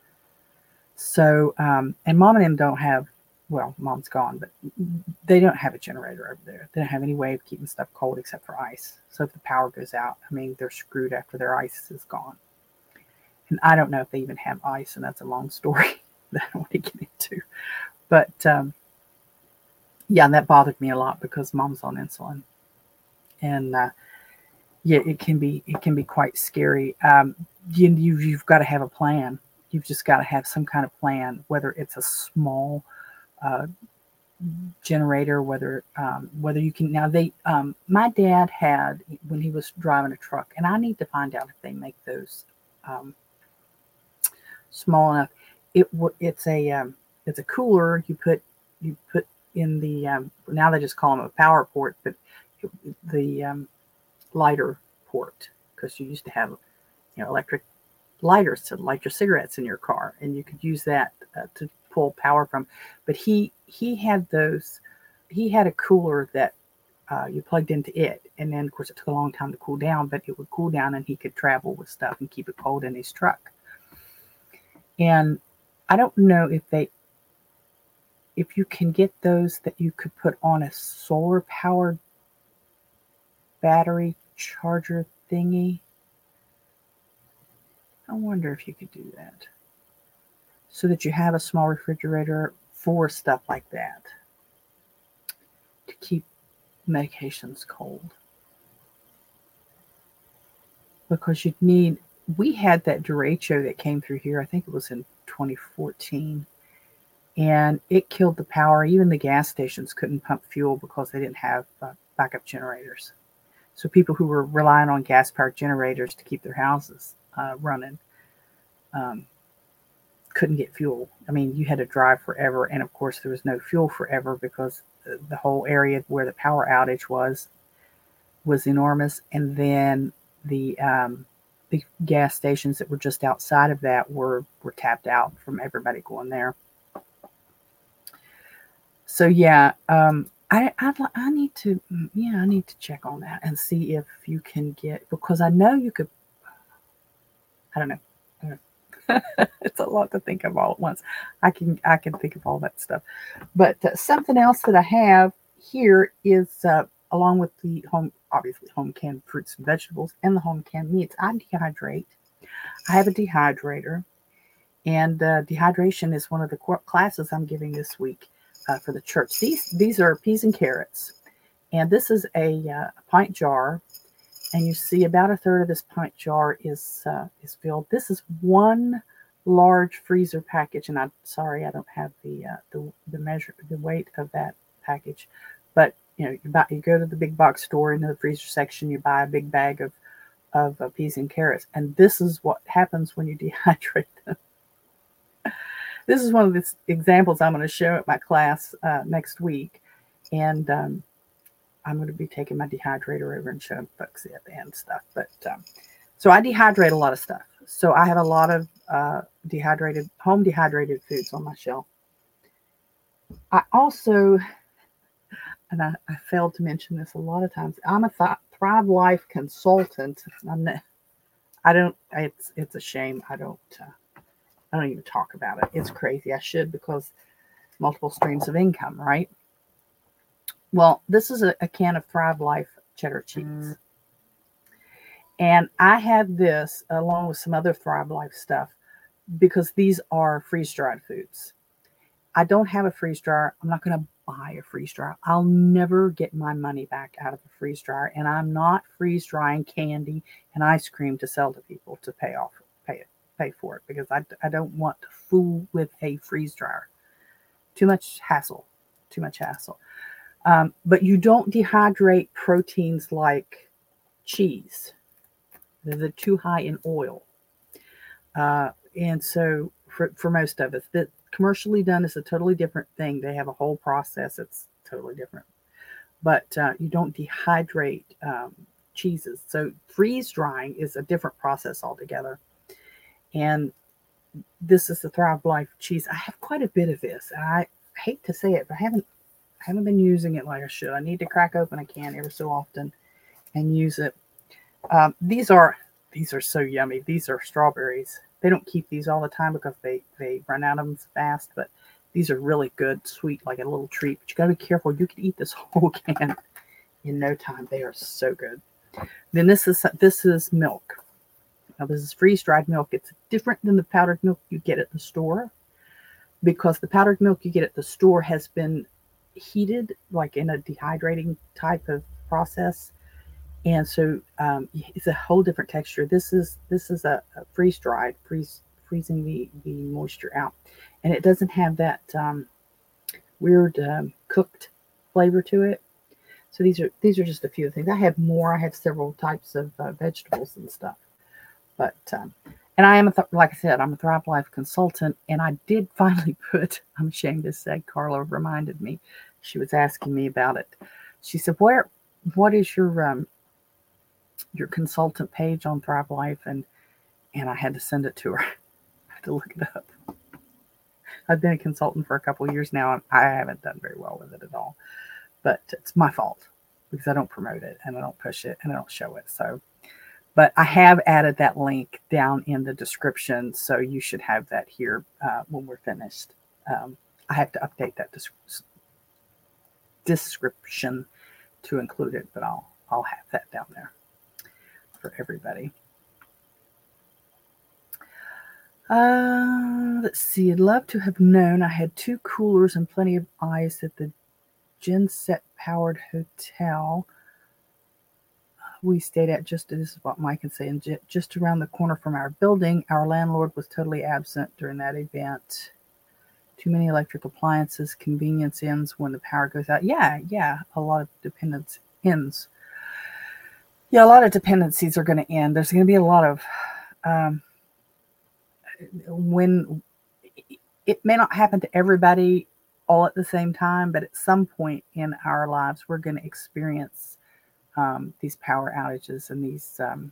So, um, and Mom and him don't have, well, Mom's gone, but they don't have a generator over there. They don't have any way of keeping stuff cold except for ice. So if the power goes out, I mean, they're screwed after their ice is gone. And I don't know if they even have ice, and that's a long story that I don't want to get into. But um, yeah, that bothered me a lot because Mom's on insulin, and uh, yeah, it can be it can be quite scary. Um, you, you you've got to have a plan. You've just got to have some kind of plan, whether it's a small uh, generator, whether um, whether you can. Now they, um, my dad had when he was driving a truck, and I need to find out if they make those um, small enough. It it's a um, it's a cooler you put you put in the um, now they just call them a power port, but the um, lighter port, because you used to have, you know, electric lighters to light your cigarettes in your car, and you could use that uh, to pull power from. But he he had those. He had a cooler that uh, you plugged into it, and then of course it took a long time to cool down, but it would cool down, and he could travel with stuff and keep it cold in his truck. And I don't know if they if you can get those that you could put on a solar powered battery charger thingy. I wonder if you could do that so that you have a small refrigerator for stuff like that to keep medications cold. Because you'd need, we had that derecho that came through here, I think it was in twenty fourteen, and it killed the power. Even the gas stations couldn't pump fuel because they didn't have uh, backup generators. So people who were relying on gas-powered generators to keep their houses uh, running um, couldn't get fuel. I mean, you had to drive forever, and of course there was no fuel forever because the, the whole area where the power outage was was enormous, and then the um, the gas stations that were just outside of that were were tapped out from everybody going there. So yeah, um, I, I I need to yeah I need to check on that and see if you can get, because I know you could. I don't know. I don't know. It's a lot to think of all at once. I can I can think of all that stuff, but uh, something else that I have here is uh, along with the home, obviously home canned fruits and vegetables and the home canned meats. I dehydrate. I have a dehydrator, and uh, dehydration is one of the classes I'm giving this week uh, for the church. These these are peas and carrots, and this is a, uh, a pint jar. And you see about a third of this pint jar is uh, is filled. This is one large freezer package, and I'm sorry I don't have the uh, the the measure the weight of that package, but you know you buy you go to the big box store in the freezer section, you buy a big bag of of uh, peas and carrots, and this is what happens when you dehydrate them. This is one of the examples I'm going to show at my class uh, next week, and um, I'm going to be taking my dehydrator over and showing folks it and stuff. But um, so I dehydrate a lot of stuff. So I have a lot of uh, dehydrated, home dehydrated foods on my shelf. I also, and I, I failed to mention this a lot of times, I'm a Th- Thrive Life consultant. I'm not, I don't. It's it's a shame. I don't. Uh, I don't even talk about it. It's crazy. I should, because multiple streams of income, right? Well, this is a, a can of Thrive Life cheddar cheese. And I have this along with some other Thrive Life stuff because these are freeze-dried foods. I don't have a freeze dryer. I'm not going to buy a freeze dryer. I'll never get my money back out of a freeze dryer. And I'm not freeze drying candy and ice cream to sell to people to pay off, pay it, pay for it, because I, I don't want to fool with a freeze dryer. Too much hassle. Too much hassle. Um, but you don't dehydrate proteins like cheese. They're too high in oil. Uh, and so for, for most of us, that commercially done is a totally different thing. They have a whole process. It's totally different. But uh, you don't dehydrate um, cheeses. So freeze drying is a different process altogether. And this is the Thrive Life cheese. I have quite a bit of this. I hate to say it, but I haven't I haven't been using it like I should. I need to crack open a can every so often and use it. Um, these are these are so yummy. These are strawberries. They don't keep these all the time because they, they run out of them fast, but these are really good, sweet, like a little treat. But you got to be careful. You could eat this whole can in no time. They are so good. Then this is this is milk. Now this is freeze-dried milk. It's different than the powdered milk you get at the store, because the powdered milk you get at the store has been heated, like in a dehydrating type of process. And so um, it's a whole different texture. This is this is a, a freeze dried, freeze freezing the, the moisture out, and it doesn't have that um, weird um, cooked flavor to it. So these are these are just a few things. I have more. I have several types of uh, vegetables and stuff. But um, and I am a th- like I said, I'm a Thrive Life consultant, and I did finally put. I'm ashamed to say, Carla reminded me. She was asking me about it. She said, "Where? What is your um, your consultant page on Thrive Life?" And and I had to send it to her. I had to look it up. I've been a consultant for a couple of years now, and I haven't done very well with it at all. But it's my fault because I don't promote it and I don't push it and I don't show it. So, but I have added that link down in the description, so you should have that here uh, when we're finished. Um, I have to update that des- description to include it, but I'll I'll have that down there for everybody. Uh, let's see. I'd love to have known I had two coolers and plenty of ice at the Genset Powered Hotel we stayed at. Just this is what Mike can say. And just around the corner from our building, our landlord was totally absent during that event. Too many electric appliances. Convenience ends when the power goes out. Yeah, yeah. A lot of dependence ends. Yeah, a lot of dependencies are going to end. There's going to be a lot of um, when it may not happen to everybody all at the same time, but at some point in our lives, we're going to experience um, these power outages and these um,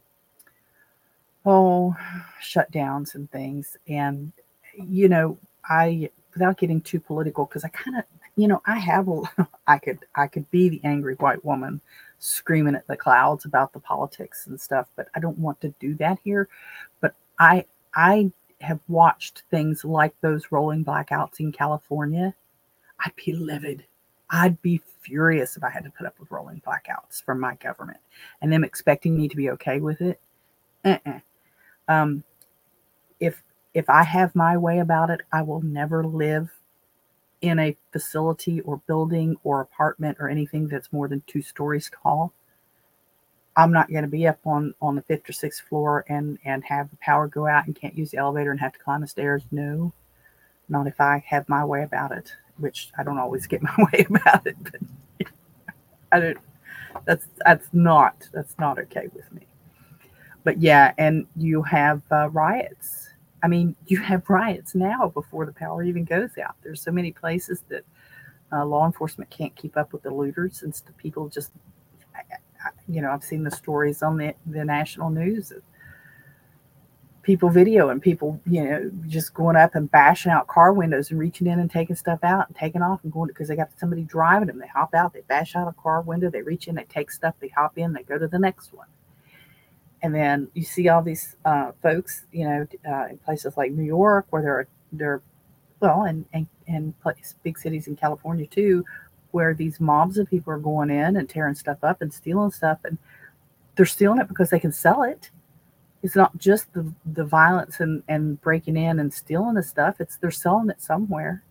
oh shutdowns and things. And you know, I without getting too political, because I kind of, you know, I have a, I could I could be the angry white woman screaming at the clouds about the politics and stuff, but I don't want to do that here. But I I have watched things like those rolling blackouts in California. I'd be livid. I'd be furious if I had to put up with rolling blackouts from my government and them expecting me to be okay with it. Uh-uh. Um, if if I have my way about it, I will never live in a facility or building or apartment or anything that's more than two stories tall. I'm not going to be up on, on the fifth or sixth floor and, and have the power go out and can't use the elevator and have to climb the stairs. No, not if I have my way about it, which I don't always get my way about it. But I don't. That's that's not that's not okay with me. But yeah, and you have uh, riots. I mean, you have riots now before the power even goes out. There's so many places that uh, law enforcement can't keep up with the looters, and st- people just, you know, I've seen the stories on the, the national news of people video and people, you know, just going up and bashing out car windows and reaching in and taking stuff out and taking off and going because they got somebody driving them. They hop out, they bash out a car window, they reach in, they take stuff, they hop in, they go to the next one. And then you see all these uh, folks, you know, uh, in places like New York where there are, there are well, and, and, and place, big cities in California too, where these mobs of people are going in and tearing stuff up and stealing stuff. And they're stealing it because they can sell it. It's not just the, the violence and, and breaking in and stealing the stuff. It's they're selling it somewhere.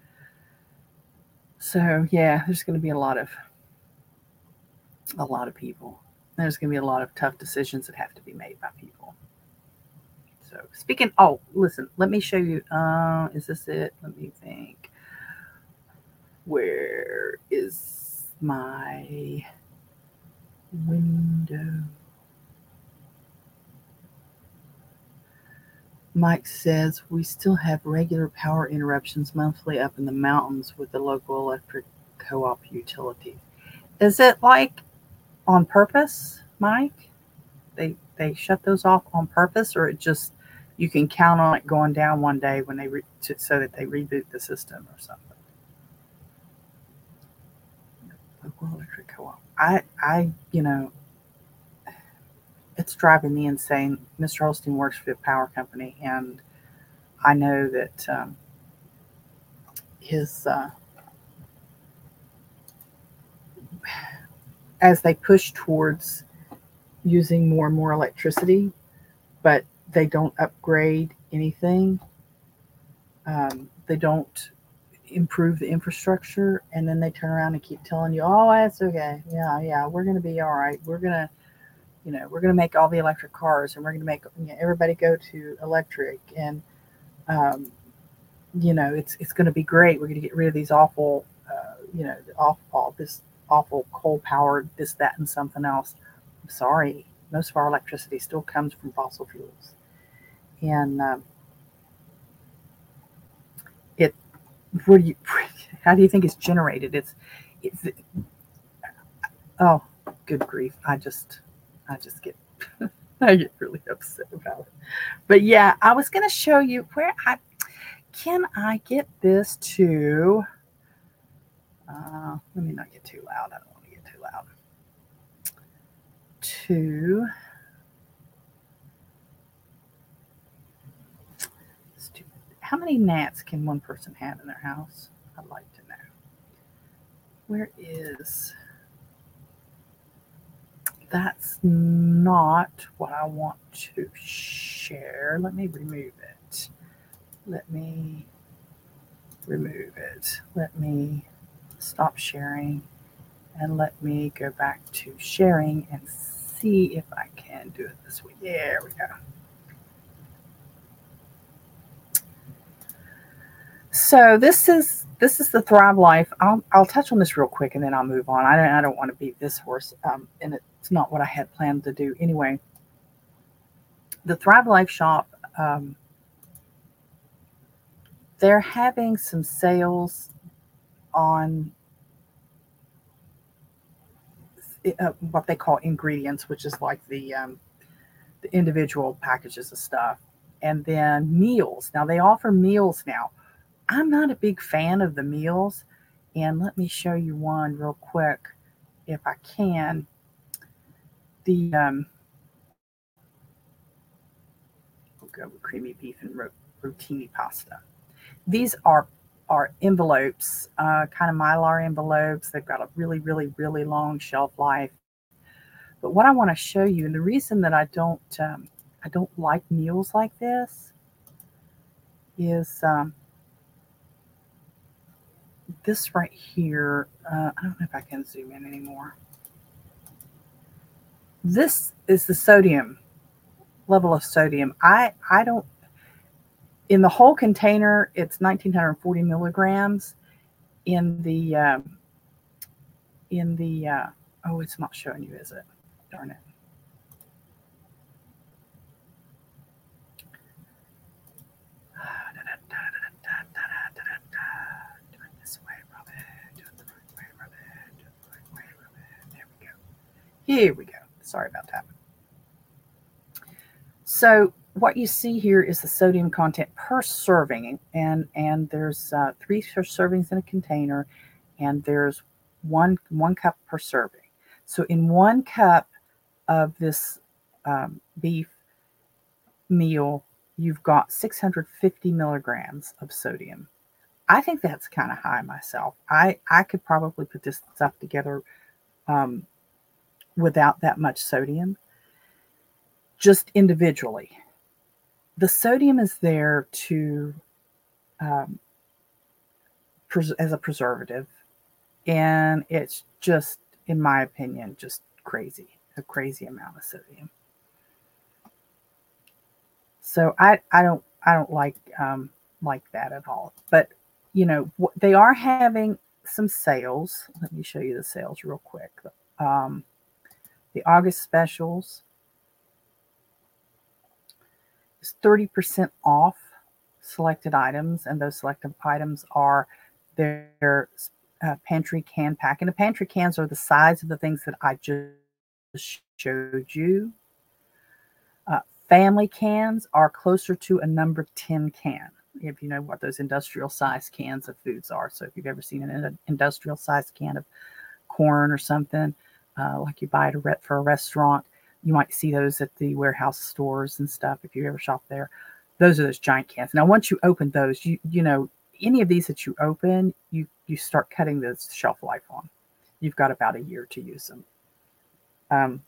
So yeah, there's going to be a lot of a lot of people. There's going to be a lot of tough decisions that have to be made by people. So speaking, oh, listen, let me show you. Uh, is this it? Let me think. Where is my window? Mike says we still have regular power interruptions monthly up in the mountains with the local electric co-op utility. Is it like on purpose, Mike? They they shut those off on purpose, or it just you can count on it going down one day when they re- to, so that they reboot the system or something. Local electric co-op. I I you know it's driving me insane. Mister Holstein works for the power company, and I know that um, his uh, as they push towards using more and more electricity, but they don't upgrade anything. Um, they don't improve the infrastructure, and then they turn around and keep telling you, "Oh, that's okay. Yeah, yeah, we're going to be all right. We're going to, you know, we're going to make all the electric cars, and we're going to make you know, everybody go to electric, and um, you know, it's it's going to be great. We're going to get rid of these awful, uh, you know, awful all this awful coal powered this, that, and something else." I'm sorry, most of our electricity still comes from fossil fuels, and um, it. Where do you? How do you think it's generated? It's, it's. Oh, good grief! I just, I just get, I get really upset about it. But yeah, I was going to show you where I can I get this to. Uh, let me not get too loud. I don't want to get too loud. To how many gnats can one person have in their house? I'd like to know. Where is that's not what I want to share. Let me remove it. Let me remove it. Let me stop sharing and let me go back to sharing and see if I can do it this way. There we go. So this is this is the Thrive Life. I'll I'll touch on this real quick and then I'll move on. I don't I don't want to beat this horse, um, and it's not what I had planned to do anyway. The Thrive Life shop, um, they're having some sales on uh, what they call ingredients, which is like the um, the individual packages of stuff, and then meals. Now they offer meals now. I'm not a big fan of the meals, and let me show you one real quick if I can. The um, we'll go with creamy beef and ro- rotini pasta. These are are envelopes, uh, kind of mylar envelopes. They've got a really, really, really long shelf life. But what I want to show you, and the reason that I don't um, I don't like meals like this is um, this right here. Uh, I don't know if I can zoom in anymore. This is the sodium level of sodium. I I don't in the whole container it's nineteen forty milligrams. In the um, in the uh, oh, it's not showing you, is it? Darn it. Do it this way, Robin. Do it the right way, Robin. Do it the right way, Robin. There we go. Here we go. Sorry about that. So what you see here is the sodium content per serving, and and there's uh, three servings in a container, and there's one one cup per serving. So in one cup of this um, beef meal, you've got six hundred fifty milligrams of sodium. I think that's kind of high myself. I I could probably put this stuff together um, without that much sodium, just individually. The sodium is there to um, pres- as a preservative, and it's just, in my opinion, just crazy, a crazy amount of sodium. So I I don't I don't like um, like that at all. But you know they are having some sales. Let me show you the sales real quick. Um, the August specials is thirty percent off selected items, and those selected items are their uh, pantry can pack. And the pantry cans are the size of the things that I just showed you. Uh, family cans are closer to a number ten can, if you know what those industrial size cans of foods are. So if you've ever seen an industrial size can of corn or something, uh, like you buy it for a restaurant, you might see those at the warehouse stores and stuff if you ever shop there. Those are those giant cans. Now, once you open those, you you know, any of these that you open, you, you start cutting the shelf life on. You've got about a year to use them. Um,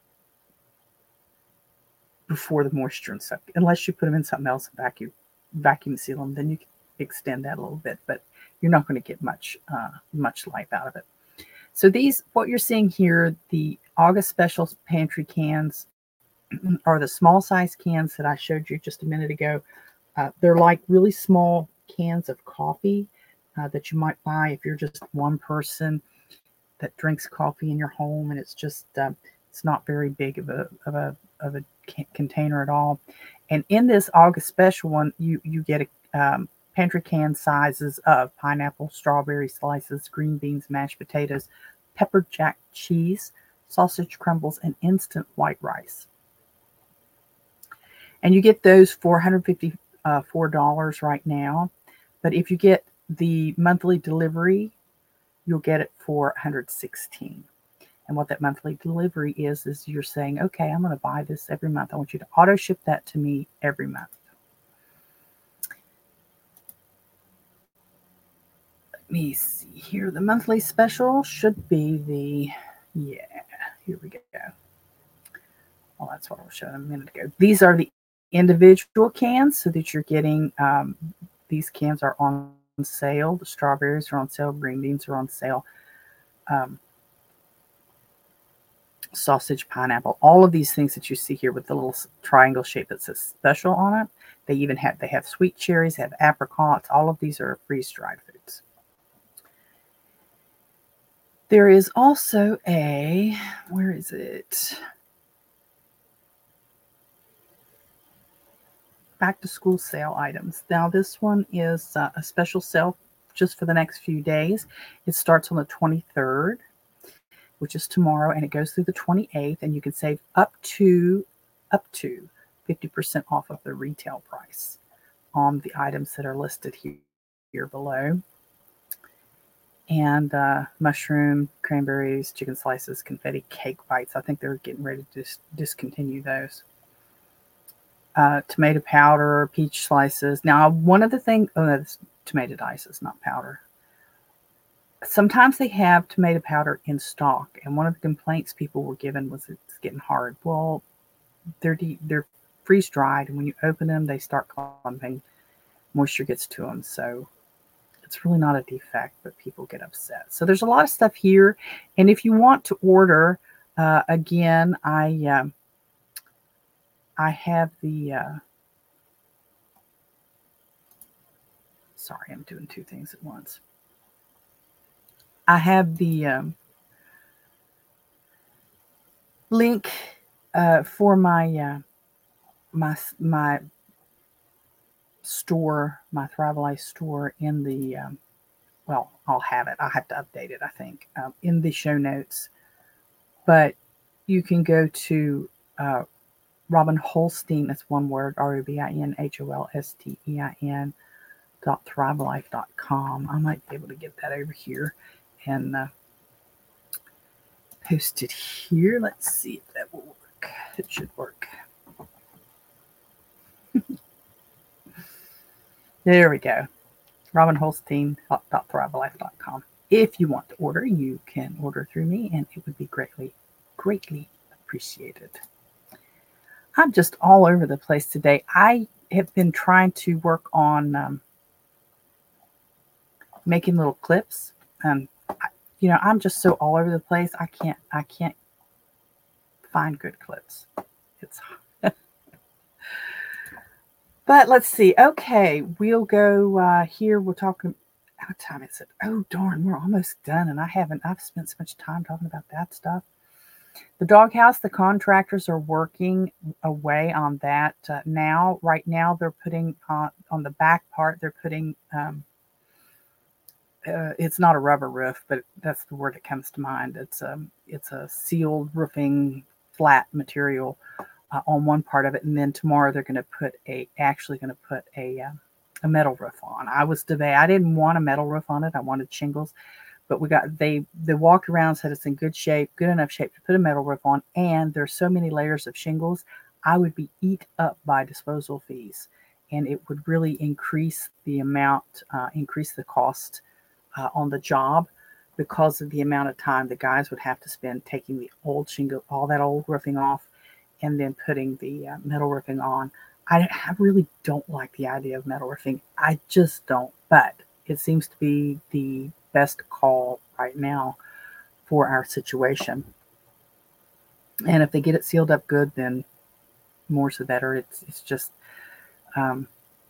before the moisture and stuff, unless you put them in something else and vacuum vacuum seal them, then you can extend that a little bit, but you're not going to get much uh, much life out of it. So these, what you're seeing here, the August Special pantry cans are the small size cans that I showed you just a minute ago. Uh, they're like really small cans of coffee uh, that you might buy if you're just one person that drinks coffee in your home, and it's just uh, it's not very big of a of a of a container at all. And in this August Special one, you you get a um, pantry can sizes of pineapple, strawberry slices, green beans, mashed potatoes, pepper jack cheese, sausage crumbles, and instant white rice. And you get those for one hundred fifty-four dollars right now. But if you get the monthly delivery, you'll get it for one hundred sixteen dollars. And what that monthly delivery is, is you're saying, okay, I'm going to buy this every month. I want you to auto ship that to me every month. Let me see here. The monthly special should be the, yeah, here we go. Well, that's what I was showing a minute ago. These are the individual cans so that you're getting, um, these cans are on sale. The strawberries are on sale. Green beans are on sale. Um, sausage, pineapple, all of these things that you see here with the little triangle shape that says special on it. They even have, they have sweet cherries, they have apricots. All of these are freeze-dried foods. There is also a, where is it? Back to school sale items. Now this one is uh, a special sale just for the next few days. It starts on the twenty-third, which is tomorrow, and it goes through the twenty-eighth, and you can save up to up to fifty percent off of the retail price on the items that are listed here, here below. And uh, mushroom, cranberries, chicken slices, confetti, cake bites. I think they're getting ready to dis- discontinue those. Uh, tomato powder, peach slices. Now, one of the things, oh, that's tomato dices, not powder. Sometimes they have tomato powder in stock, and one of the complaints people were given was it's getting hard. Well, they're de- they're freeze dried, and when you open them, they start clumping. Moisture gets to them, so it's really not a defect, but people get upset. So there's a lot of stuff here, and if you want to order Uh, again, I um, I have the. Uh, sorry, I'm doing two things at once. I have the um, link uh, for my uh, my my store, my Thrive store in the. Um, well, I'll have it. I'll have to update it. I think um, in the show notes, but you can go to uh, Robin Holstein. That's one word. R O B I N H O L S T E I N dot thrivelife dot com. I might be able to get that over here and uh, post it here. Let's see if that will work. It should work. There we go. Robin Holstein dot thrivelife dot com. If you want to order, you can order through me, and it would be greatly, greatly appreciated. I'm just all over the place today. I have been trying to work on um, making little clips. Um, I, you know, I'm just so all over the place. I can't, I can't find good clips. It's, but let's see. Okay, we'll go uh, here. We're talking. What time is it? Oh darn, we're almost done, and I haven't. I've spent so much time talking about that stuff. The doghouse, the contractors are working away on that uh, now. Right now, they're putting on, on the back part, they're putting, um, uh, it's not a rubber roof, but that's the word that comes to mind. It's a, it's a sealed roofing, flat material uh, on one part of it. And then tomorrow they're going to put a, actually going to put a, uh, a metal roof on. I was debating, I didn't want a metal roof on it. I wanted shingles. But we got, they, they walked around, said it's in good shape, good enough shape to put a metal roof on. And there's so many layers of shingles, I would be eat up by disposal fees. And it would really increase the amount, uh, increase the cost uh, on the job because of the amount of time the guys would have to spend taking the old shingle, all that old roofing off, and then putting the uh, metal roofing on. I, I really don't like the idea of metal roofing. I just don't. But it seems to be the best call right now for our situation. And if they get it sealed up good, then more's the better. It's it's just um,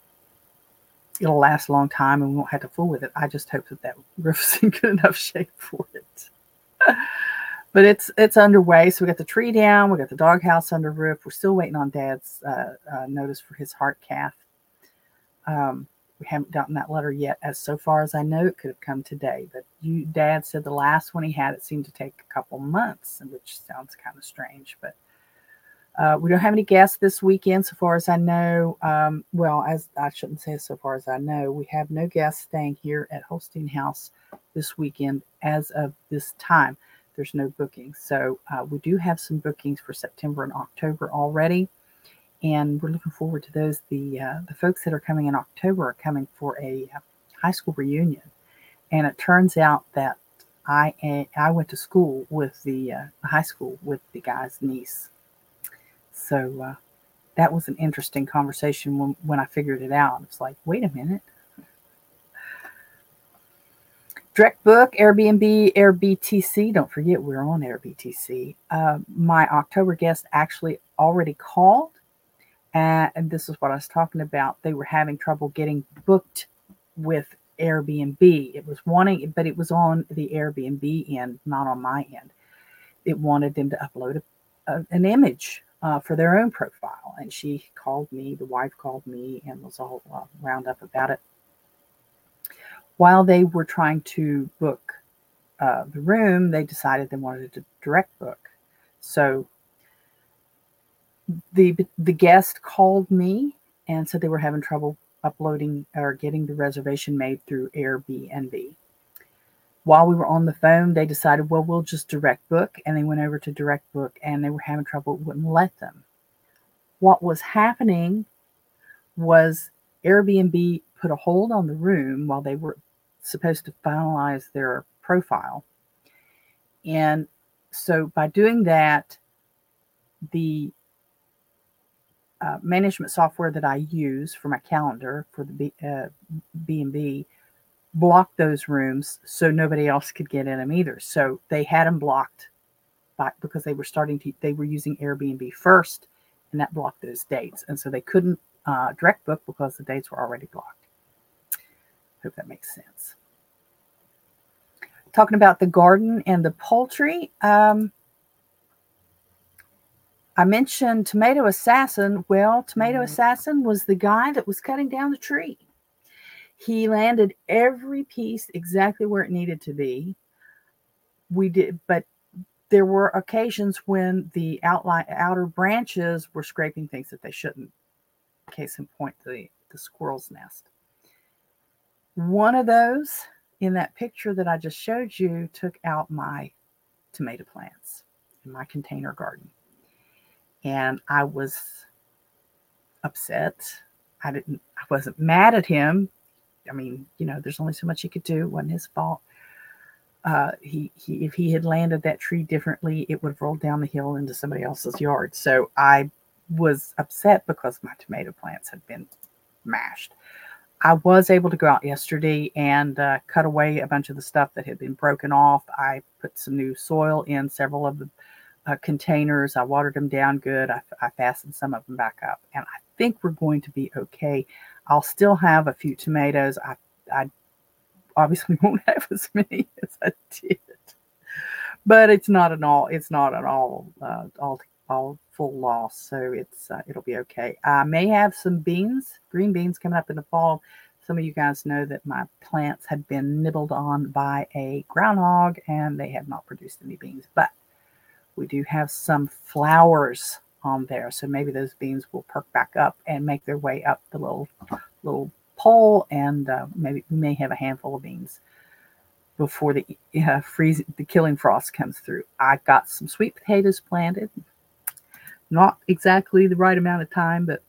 it'll last a long time, and we won't have to fool with it. I just hope that that roof's in good enough shape for it. But it's it's underway. So we got the tree down, we got the doghouse under roof. We're still waiting on Dad's uh, uh, notice for his heart cath. Um, We haven't gotten that letter yet. As so far as I know, it could have come today. But you, Dad said the last one he had, it seemed to take a couple months, which sounds kind of strange. But uh, we don't have any guests this weekend, so far as I know. Um, well, as I shouldn't say so far as I know, we have no guests staying here at Holstein House this weekend as of this time. There's no bookings. So uh, we do have some bookings for September and October already. And we're looking forward to those. The uh, the folks that are coming in October are coming for a uh, high school reunion, and it turns out that I I went to school with the uh, high school with the guy's niece. So uh, that was an interesting conversation when when I figured it out. It's like, wait a minute. Direct Book, Airbnb, AirBTC. Don't forget we're on AirBTC. Uh, my October guest actually already called. Uh, and this is what I was talking about. They were having trouble getting booked with Airbnb. It was wanting, but it was on the Airbnb end, not on my end. It wanted them to upload a, a, an image uh, for their own profile. And she called me, the wife called me, and was all uh, wound up about it. While they were trying to book uh, the room, they decided they wanted to direct book. So the the guest called me and said they were having trouble uploading or getting the reservation made through Airbnb. While we were on the phone, they decided, well, we'll just direct book. And they went over to direct book, and they were having trouble, wouldn't let them. What was happening was Airbnb put a hold on the room while they were supposed to finalize their profile. And so by doing that, the uh, management software that I use for my calendar for the B, uh, B and B blocked those rooms so nobody else could get in them either. So they had them blocked by, because they were starting to, they were using Airbnb first, and that blocked those dates. And so they couldn't uh, direct book because the dates were already blocked. Hope that makes sense. Talking about the garden and the poultry. Um, I mentioned Tomato Assassin. Well, Tomato Assassin was the guy that was cutting down the tree. He landed every piece exactly where it needed to be. We did, but there were occasions when the outline, outer branches were scraping things that they shouldn't. Case in point, the, the squirrel's nest. One of those in that picture that I just showed you took out my tomato plants in my container garden. And I was upset. I didn't, I wasn't mad at him. I mean, you know, there's only so much he could do. It wasn't his fault. Uh, he, he, if he had landed that tree differently, it would have rolled down the hill into somebody else's yard. So I was upset because my tomato plants had been mashed. I was able to go out yesterday and uh, cut away a bunch of the stuff that had been broken off. I put some new soil in several of the uh, containers. I watered them down good. I, I fastened some of them back up, and I think we're going to be okay. I'll still have a few tomatoes. I, I obviously won't have as many as I did, but it's not an all. It's not an all uh, all all full loss. So it's uh, it'll be okay. I may have some beans, green beans, coming up in the fall. Some of you guys know that my plants had been nibbled on by a groundhog, and they have not produced any beans. But we do have some flowers on there, so maybe those beans will perk back up and make their way up the little little pole, and uh, maybe we may have a handful of beans before the uh, freeze, the killing frost comes through. I got some sweet potatoes planted. Not exactly the right amount of time, but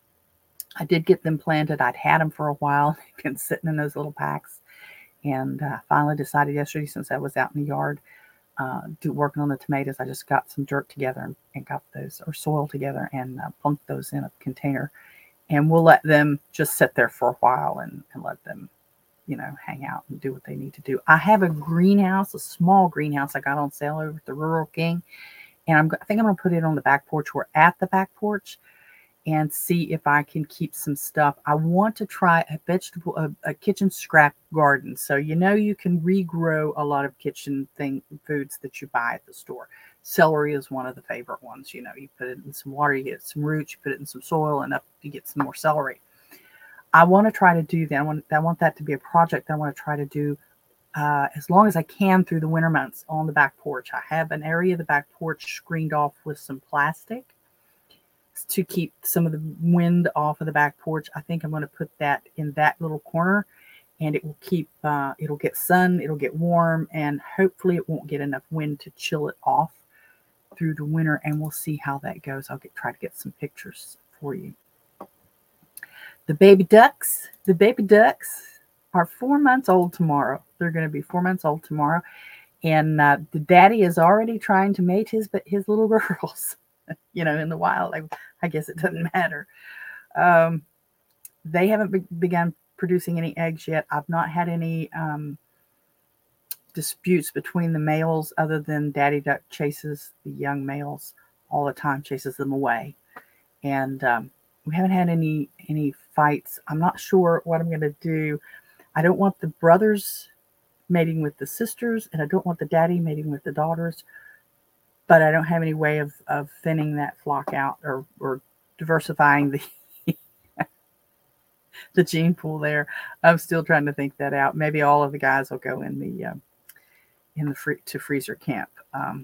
I did get them planted. I'd had them for a while. They've been sitting in those little packs, and uh, finally decided yesterday, since I was out in the yard uh, do, working on the tomatoes, I just got some dirt together and, and got those, or soil together, and uh, plunked those in a container. And we'll let them just sit there for a while and, and let them, you know, hang out and do what they need to do. I have a greenhouse, a small greenhouse I got on sale over at the Rural King. And I'm, I think I'm going to put it on the back porch. We're at the back porch, and see if I can keep some stuff. I want to try a vegetable, a, a kitchen scrap garden. So, you know, you can regrow a lot of kitchen thing foods that you buy at the store. Celery is one of the favorite ones. You know, you put it in some water, you get some roots, you put it in some soil, and up you get some more celery. I want to try to do that. I want, I want that to be a project I want to try to do uh, as long as I can through the winter months on the back porch. I have an area of the back porch screened off with some plastic to keep some of the wind off of the back porch. I think I'm going to put that in that little corner, and it will keep, uh, it'll get sun, it'll get warm, and hopefully it won't get enough wind to chill it off through the winter, and we'll see how that goes. I'll get, try to get some pictures for you. The baby ducks, the baby ducks are four months old tomorrow. They're going to be four months old tomorrow. And uh, the daddy is already trying to mate his, his little girls, you know, in the wild. I, I guess it doesn't matter. Um, they haven't be- begun producing any eggs yet. I've not had any um, disputes between the males, other than daddy duck chases the young males all the time, chases them away. And um, we haven't had any any fights. I'm not sure what I'm going to do. I don't want the brothers mating with the sisters, and I don't want the daddy mating with the daughters, but I don't have any way of, of thinning that flock out, or, or diversifying the the gene pool there. I'm still trying to think that out. Maybe all of the guys will go in the uh, in the free, to freezer camp. Um,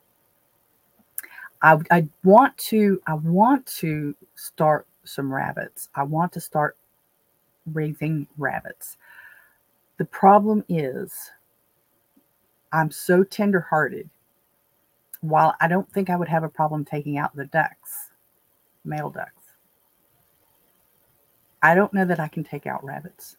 I, I want to I want to start some rabbits. I want to start raising rabbits. The problem is, I'm so tender-hearted. While I don't think I would have a problem taking out the ducks, male ducks, I don't know that I can take out rabbits.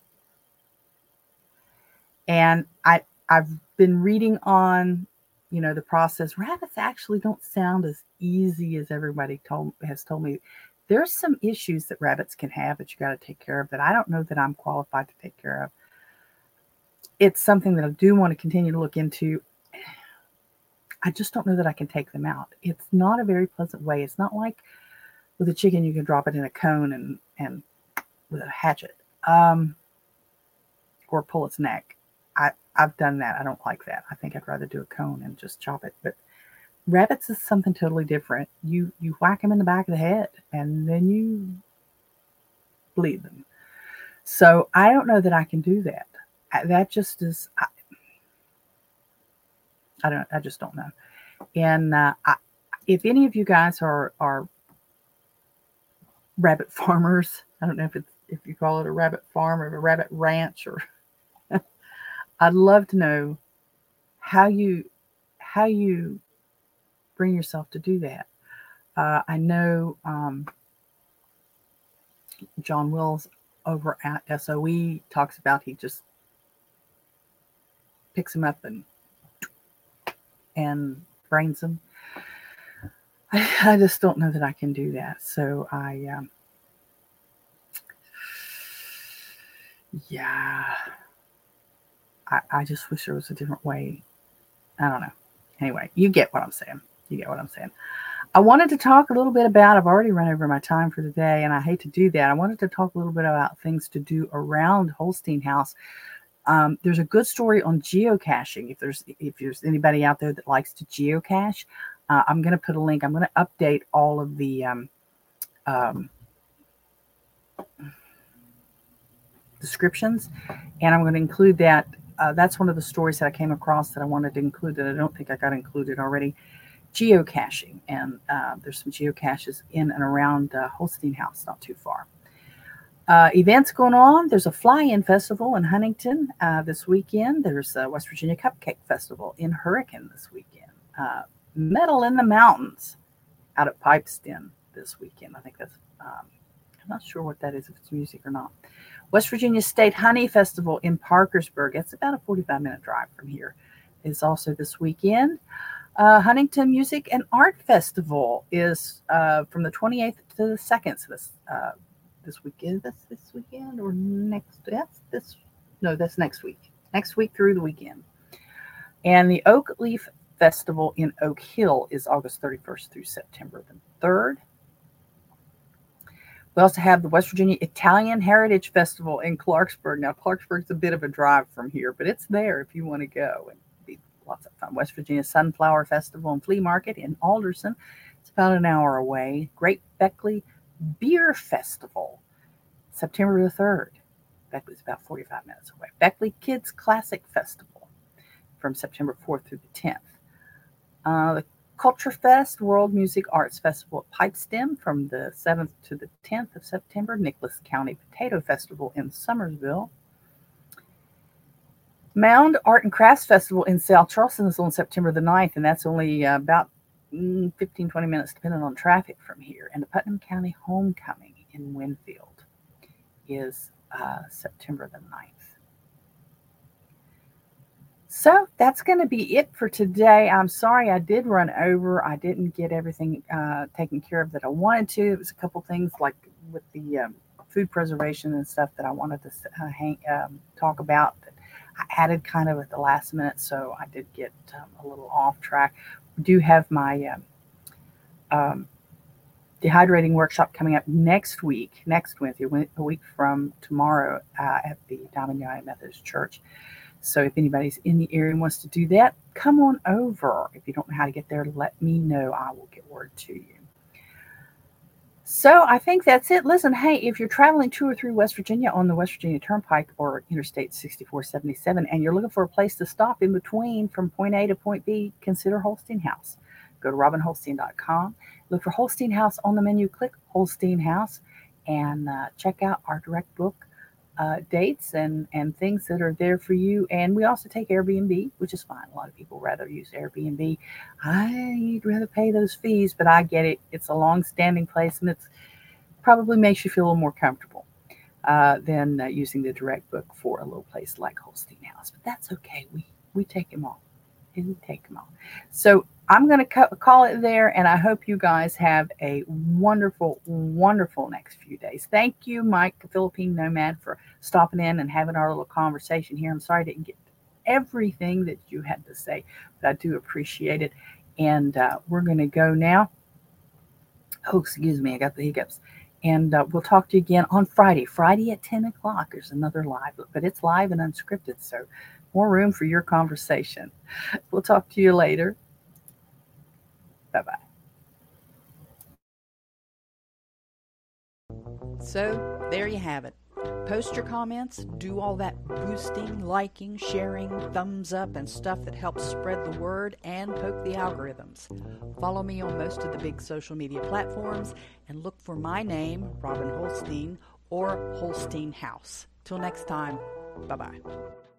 And I, I've been reading on, you know, the process. Rabbits actually don't sound as easy as everybody told has told me. There's some issues that rabbits can have that you got to take care of that I don't know that I'm qualified to take care of. It's something that I do want to continue to look into. I just don't know that I can take them out. It's not a very pleasant way. It's not like with a chicken, you can drop it in a cone and, and with a hatchet, um, or pull its neck. I, I've done that. I don't like that. I think I'd rather do a cone and just chop it. But rabbits is something totally different. You, you whack them in the back of the head and then you bleed them. So I don't know that I can do that. That just is, I, I don't, I just don't know. And uh, I, if any of you guys are, are rabbit farmers, I don't know if it's, if you call it a rabbit farm or a rabbit ranch, or I'd love to know how you, how you bring yourself to do that. Uh, I know um, John Wills over at S O E talks about he just picks them up and and brains them. I, I just don't know that I can do that. So I, um, yeah, I, I just wish there was a different way. I don't know. Anyway, you get what I'm saying. You get what I'm saying. I wanted to talk a little bit about, I've already run over my time for the day, and I hate to do that. I wanted to talk a little bit about things to do around Holstein House. Um, there's a good story on geocaching. If there's if there's anybody out there that likes to geocache, uh, I'm going to put a link. I'm going to update all of the um, um, descriptions, and I'm going to include that. Uh, that's one of the stories that I came across that I wanted to include that I don't think I got included already. Geocaching, and uh, there's some geocaches in and around uh, Holstein House, not too far. Uh, events going on. There's a fly-in festival in Huntington uh, this weekend. There's a West Virginia Cupcake Festival in Hurricane this weekend. Uh, Metal in the Mountains out at Pipesden this weekend. I think that's, um, I'm not sure what that is, if it's music or not. West Virginia State Honey Festival in Parkersburg. It's about a forty-five minute drive from here. Is also this weekend. Uh, Huntington Music and Art Festival is uh, from the twenty-eighth to the second. So this uh, this weekend. That's this weekend or next? That's this. No, that's next week. Next week through the weekend. And the Oak Leaf Festival in Oak Hill is August thirty-first through September the third. We also have the West Virginia Italian Heritage Festival in Clarksburg. Now, Clarksburg's a bit of a drive from here, but it's there if you want to go. And be lots of fun. West Virginia Sunflower Festival and Flea Market in Alderson. It's about an hour away. Great Beckley Beer Festival, September the third. Beckley's about forty-five minutes away. Beckley Kids Classic Festival from September fourth through the tenth. Uh, the Culture Fest World Music Arts Festival at Pipestem from the seventh to the tenth of September. Nicholas County Potato Festival in Summersville. Mound Art and Crafts Festival in South Charleston is on September the ninth, and that's only uh, about mm, fifteen, twenty minutes depending on traffic from here. And the Putnam County Homecoming in Winfield is uh, September the ninth. So that's going to be it for today. I'm sorry I did run over. I didn't get everything uh, taken care of that I wanted to. It was a couple things like with the um, food preservation and stuff that I wanted to uh, hang, um, talk about that I added kind of at the last minute. So I did get um, a little off track. We do have my um, um, dehydrating workshop coming up next week, next Wednesday, a week from tomorrow uh, at the Diamond United Methodist Church. So if anybody's in the area and wants to do that, come on over. If you don't know how to get there, let me know. I will get word to you. So I think that's it. Listen, hey, if you're traveling to or through West Virginia on the West Virginia Turnpike or Interstate sixty-four seventy-seven, and you're looking for a place to stop in between from point A to point B, consider Holstein House. Go to robin holstein dot com. Look for Holstein House on the menu. Click Holstein House and uh, check out our direct book Uh, dates and, and things that are there for you. And we also take Airbnb, which is fine. A lot of people rather use Airbnb. I'd rather pay those fees, but I get it. It's a long-standing place, and it's probably makes you feel a little more comfortable uh, than uh, using the direct book for a little place like Holstein House. But that's okay. We we take them all. We take them all. So I'm going to co- call it there, and I hope you guys have a wonderful, wonderful next few days. Thank you, Mike, Philippine Nomad, for stopping in and having our little conversation here. I'm sorry I didn't get everything that you had to say, but I do appreciate it. And uh, we're going to go now. Oh, excuse me, I got the hiccups. And uh, we'll talk to you again on Friday. Friday at ten o'clock. There's another live, but it's live and unscripted, so more room for your conversation. We'll talk to you later. Bye-bye. So, there you have it. Post your comments, do all that boosting, liking, sharing, thumbs up, and stuff that helps spread the word and poke the algorithms. Follow me on most of the big social media platforms and look for my name, Robin Holstein, or Holstein House. Till next time, bye-bye.